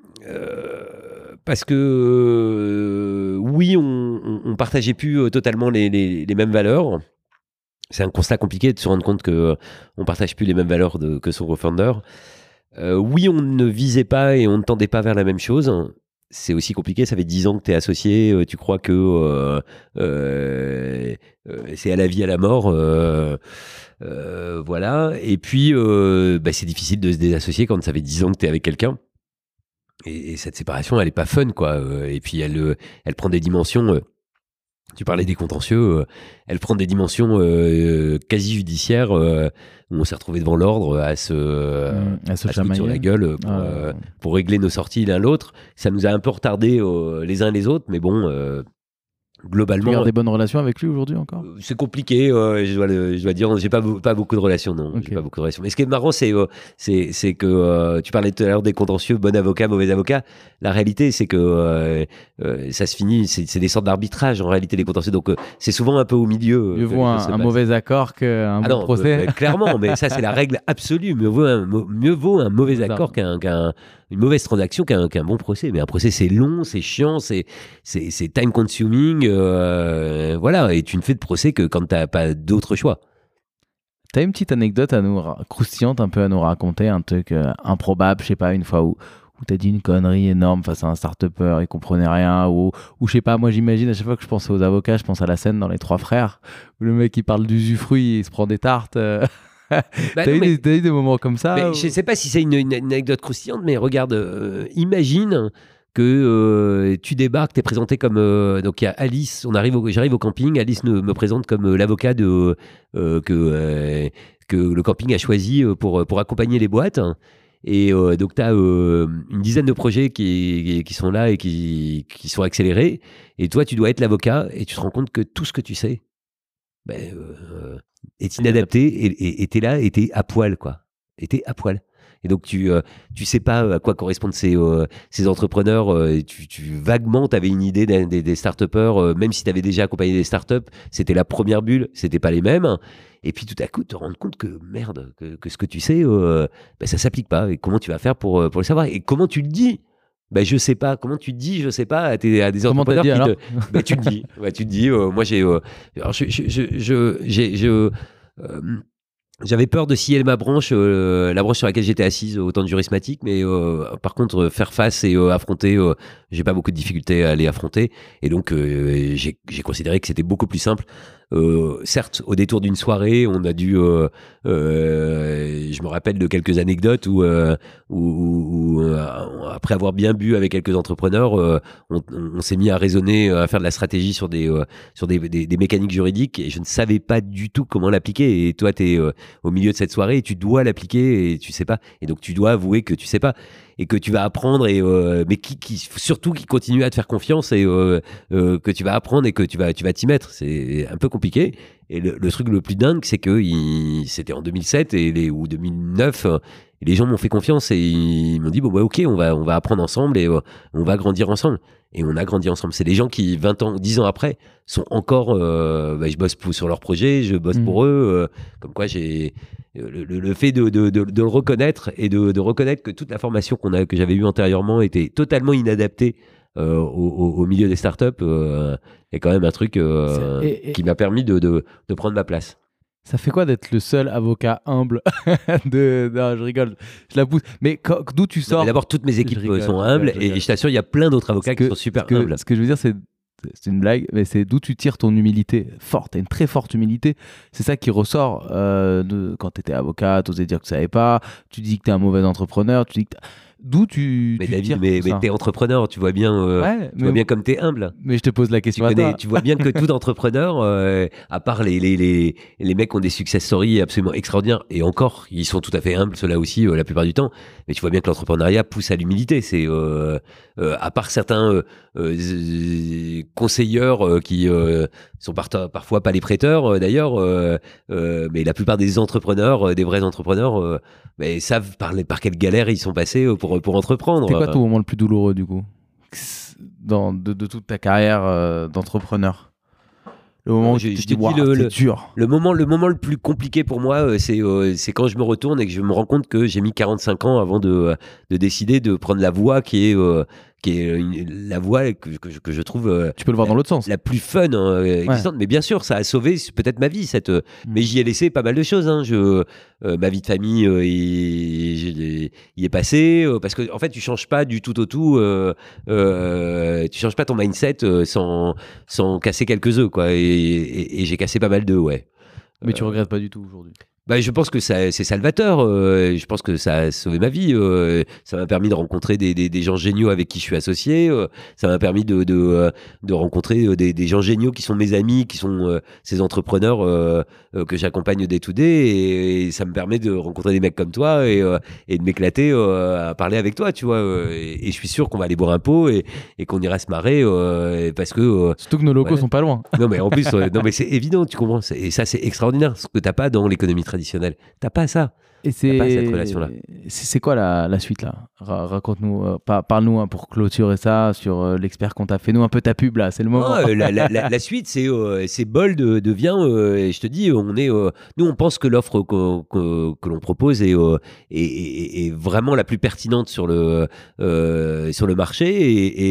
oui, on partageait plus totalement les mêmes valeurs. C'est un constat compliqué de se rendre compte que on partage plus les mêmes valeurs que son co-founder. Oui, on ne visait pas et on ne tendait pas vers la même chose. C'est aussi compliqué, ça fait 10 ans que tu es associé, tu crois que c'est à la vie, à la mort. Voilà. Et puis, c'est difficile de se désassocier quand ça fait 10 ans que tu es avec quelqu'un. Et cette séparation, elle est pas fun, quoi. Et puis, elle prend des dimensions... tu parlais des contentieux, elle prend des dimensions quasi judiciaires où on s'est retrouvé devant l'ordre à se foutre sur la gueule pour régler nos sorties l'un l'autre. Ça nous a un peu retardé les uns les autres, mais bon, globalement. Tu gardes des bonnes relations avec lui aujourd'hui encore? C'est compliqué, je dois dire. J'ai pas beaucoup de relations, non. Okay. J'ai pas beaucoup de relations. Mais ce qui est marrant, c'est que tu parlais tout à l'heure des contentieux, bon avocat, mauvais avocat. La réalité, c'est que ça se finit, c'est des sortes d'arbitrage en réalité, les contentieux. Donc c'est souvent un peu au milieu. Mieux vaut un mauvais accord qu'un bon procès. Clairement, mais ça c'est la règle absolue. Mieux vaut un mauvais accord une mauvaise transaction qu'un bon procès. Mais un procès, c'est long, c'est chiant, c'est time consuming. Voilà, et tu ne fais de procès que quand tu n'as pas d'autre choix. T'as une petite anecdote croustillante un peu à nous raconter, un truc improbable, je sais pas, une fois où t'as dit une connerie énorme face à un start-upper, il comprenait rien, ou je sais pas, moi j'imagine à chaque fois que je pense aux avocats, je pense à la scène dans Les Trois Frères, où le mec il parle d'usufruit et il se prend des tartes. T'as eu des moments comme ça? Je sais pas si c'est une anecdote croustillante, mais regarde, imagine que tu débarques, t'es présenté comme donc il y a Alice, j'arrive au camping, Alice me présente comme l'avocat que le camping a choisi pour accompagner les boîtes. Et donc tu as une dizaine de projets qui sont là et qui sont accélérés, et toi tu dois être l'avocat et tu te rends compte que tout ce que tu sais est inadapté, et t'es là et t'es à poil, quoi. Et t'es à poil. Et donc tu sais pas à quoi correspondent ces entrepreneurs. Vaguement t'avais une idée des start-upers, même si t'avais déjà accompagné des start-up, c'était la première bulle, c'était pas les mêmes. Et puis tout à coup te rendre compte que merde, que ce que tu sais, ça s'applique pas. Et comment tu vas faire pour le savoir? Et comment tu le dis? Je sais pas. Comment tu te dis je sais pas à des entrepreneurs qui te... tu te dis. Tu te dis. Moi j'ai. Alors j'avais peur de scier ma branche, la branche sur laquelle j'étais assise au temps du jurismatique, mais par contre faire face et affronter, j'ai pas beaucoup de difficultés à aller affronter, et donc j'ai considéré que c'était beaucoup plus simple. Certes, au détour d'une soirée, on a dû, je me rappelle de quelques anecdotes où après avoir bien bu avec quelques entrepreneurs, on s'est mis à raisonner, à faire de la stratégie sur des mécaniques juridiques, et je ne savais pas du tout comment l'appliquer. Et toi, tu es au milieu de cette soirée et tu dois l'appliquer et tu sais pas. Et donc tu dois avouer que tu sais pas et que tu vas apprendre, mais surtout qui continue à te faire confiance, et que tu vas apprendre et que tu vas t'y mettre. C'est un peu compliqué. Et le truc le plus dingue, c'est que c'était en 2007 ou 2009, et les gens m'ont fait confiance et ils m'ont dit bon ok, on va apprendre ensemble et on va grandir ensemble. Et on a grandi ensemble. C'est des gens qui 20 ans, 10 ans après sont encore, je bosse sur leur projet, je bosse pour eux, comme quoi j'ai le fait de le reconnaître et de reconnaître que toute la formation que j'avais eue antérieurement était totalement inadaptée au milieu des startups, est quand même un truc qui m'a permis de prendre ma place. Ça fait quoi d'être le seul avocat humble Non, je rigole, je la pousse. Mais d'où tu sors? D'abord, toutes mes équipes sont humbles, et je t'assure, il y à d'autres avocats qui sont super humbles. Ce que je veux dire, c'est une blague, mais c'est d'où tu tires ton humilité forte. T'as une très forte humilité. C'est ça qui ressort quand t'étais avocat, t'osais dire que tu savais pas, tu dis que t'es un mauvais entrepreneur, tu dis que D'où tu Mais tu David, tires mais tout ça t'es entrepreneur, tu vois bien, tu vois bien comme t'es humble. mais je te pose la question à toi. Tu vois bien que tout entrepreneur, à part les mecs qui ont des success stories absolument extraordinaires, et encore, ils sont tout à fait humbles, ceux-là aussi, la plupart du temps, mais tu vois bien que l'entrepreneuriat pousse à l'humilité. C'est à part certains conseilleurs qui sont parfois pas les prêteurs, d'ailleurs, mais la plupart des entrepreneurs, des vrais entrepreneurs, mais savent par quelle galère ils sont passés pour entreprendre. C'était quoi ton moment le plus douloureux du coup de toute ta carrière d'entrepreneur? Le moment où Je tu te te dis dis waouh, c'est dur. le moment le plus compliqué pour moi, c'est quand je me retourne et que je me rends compte que j'ai mis 45 ans avant de décider de prendre la voie qui est la voie que je trouve Tu peux le voir dans l'autre sens. la plus fun existante. Mais bien sûr, ça a sauvé peut-être ma vie. Mais j'y ai laissé pas mal de choses. Hein. Ma vie de famille y est passée. Parce que, en fait, tu changes pas du tout au tout. Tu changes pas ton mindset sans casser quelques œufs, quoi. Et j'ai cassé pas mal d'œufs, ouais. Mais tu regrettes pas du tout aujourd'hui. Bah, je pense que c'est salvateur. Je pense que ça a sauvé ma vie. Ça m'a permis de rencontrer des gens géniaux avec qui je suis associé. Ça m'a permis de rencontrer des gens géniaux qui sont mes amis, qui sont ces entrepreneurs que j'accompagne day to day. Et ça me permet de rencontrer des mecs comme toi et de m'éclater à parler avec toi, tu vois. Et je suis sûr qu'on va aller boire un pot et qu'on ira se marrer parce que... Surtout que nos locaux sont pas loin. Non, mais en plus, non, mais c'est évident, tu comprends. Et ça, c'est extraordinaire. Ce que t'as pas dans l'économie traditionnelle. T'as pas ça. Et T'as pas cette relation-là. C'est quoi la suite là? Raconte-nous, parle-nous pour clôturer ça sur l'expert qu'on t'a fait. Nous un peu ta pub là, c'est le moment. La suite, c'est Bold devient. Et je te dis, nous on pense que l'offre que l'on propose est vraiment la plus pertinente sur le marché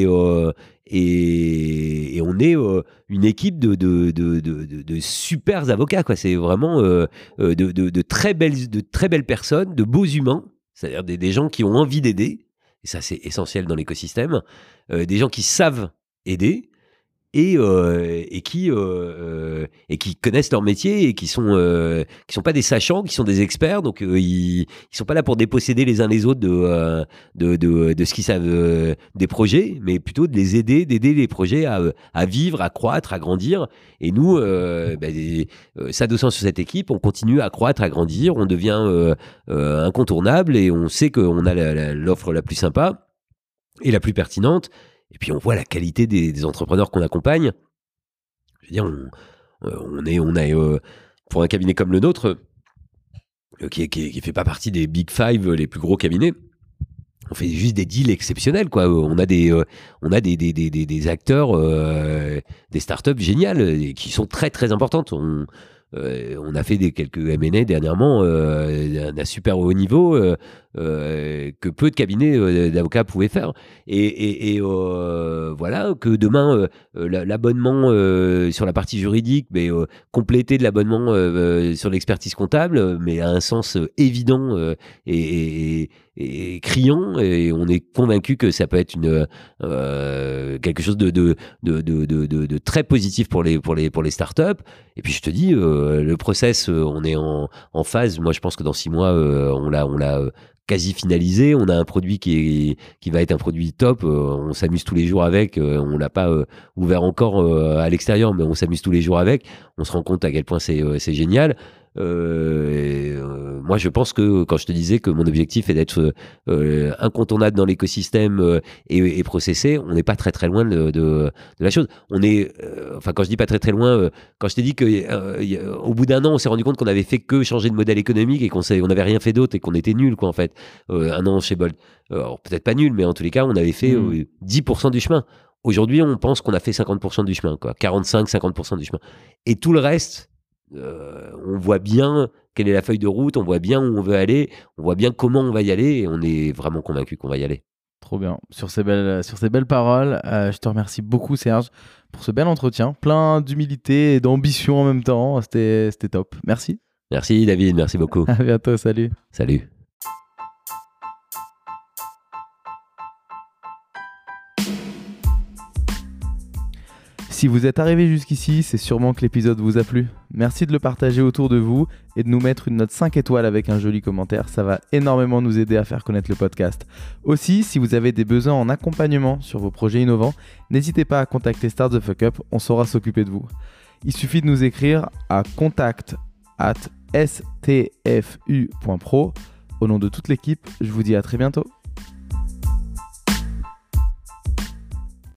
et on est une équipe de super avocats, quoi. C'est vraiment de très belles personnes, de beaux humains, c'est-à-dire des gens qui ont envie d'aider, et ça c'est essentiel dans l'écosystème, des gens qui savent aider et qui connaissent leur métier et qui sont pas des sachants, qui sont des experts. Donc ils sont pas là pour déposséder les uns les autres de ce qu'ils savent des projets, mais plutôt de les aider, d'aider les projets à vivre, à croître, à grandir. Et nous, s'adossant sur cette équipe, on continue à croître, à grandir, on devient incontournable et on sait qu'on a l'offre la plus sympa et la plus pertinente. Et puis on voit la qualité des entrepreneurs qu'on accompagne. Je veux dire, on a pour un cabinet comme le nôtre, qui fait pas partie des Big Five, les plus gros cabinets, on fait juste des deals exceptionnels, quoi. On a des acteurs, des startups géniales qui sont très très importantes. On a fait quelques M&A dernièrement d'un super haut niveau que peu de cabinets d'avocats pouvaient faire. Et voilà, que demain, l'abonnement sur la partie juridique, mais complété de l'abonnement sur l'expertise comptable, mais a un sens évident et criant, et on est convaincu que ça peut être quelque chose de très positif pour les startups. Et puis je te dis, le process, on est en phase. Moi, je pense que dans 6 mois, on l'a quasi finalisé. On a un produit qui va être un produit top. On s'amuse tous les jours avec. On l'a pas ouvert encore à l'extérieur, mais on s'amuse tous les jours avec. On se rend compte à quel point c'est génial. Moi, je pense que quand je te disais que mon objectif est d'être incontournable dans l'écosystème et processé, on n'est pas très très loin de la chose. On est, enfin, quand je dis pas très très loin, quand je t'ai dit que au bout d'un an, on s'est rendu compte qu'on avait fait que changer de modèle économique et qu'on n'avait rien fait d'autre et qu'on était nul, quoi, en fait. Un an chez Bold, alors peut-être pas nul, mais en tous les cas, on avait fait 10% du chemin. Aujourd'hui, on pense qu'on a fait 50% du chemin, quoi, 45-50% du chemin, et tout le reste. On voit bien quelle est la feuille de route, on voit bien où on veut aller, on voit bien comment on va y aller, et on est vraiment convaincu qu'on va y aller. Trop bien. Sur ces belles paroles, je te remercie beaucoup, Serge, pour ce bel entretien, plein d'humilité et d'ambition en même temps. C'était top. Merci. Merci David, merci beaucoup. À bientôt, salut. Salut. Si vous êtes arrivé jusqu'ici, c'est sûrement que l'épisode vous a plu. Merci de le partager autour de vous et de nous mettre une note 5 étoiles avec un joli commentaire. Ça va énormément nous aider à faire connaître le podcast. Aussi, si vous avez des besoins en accompagnement sur vos projets innovants, n'hésitez pas à contacter Start the Fuck Up, on saura s'occuper de vous. Il suffit de nous écrire à contact@stfu.pro. Au nom de toute l'équipe, je vous dis à très bientôt.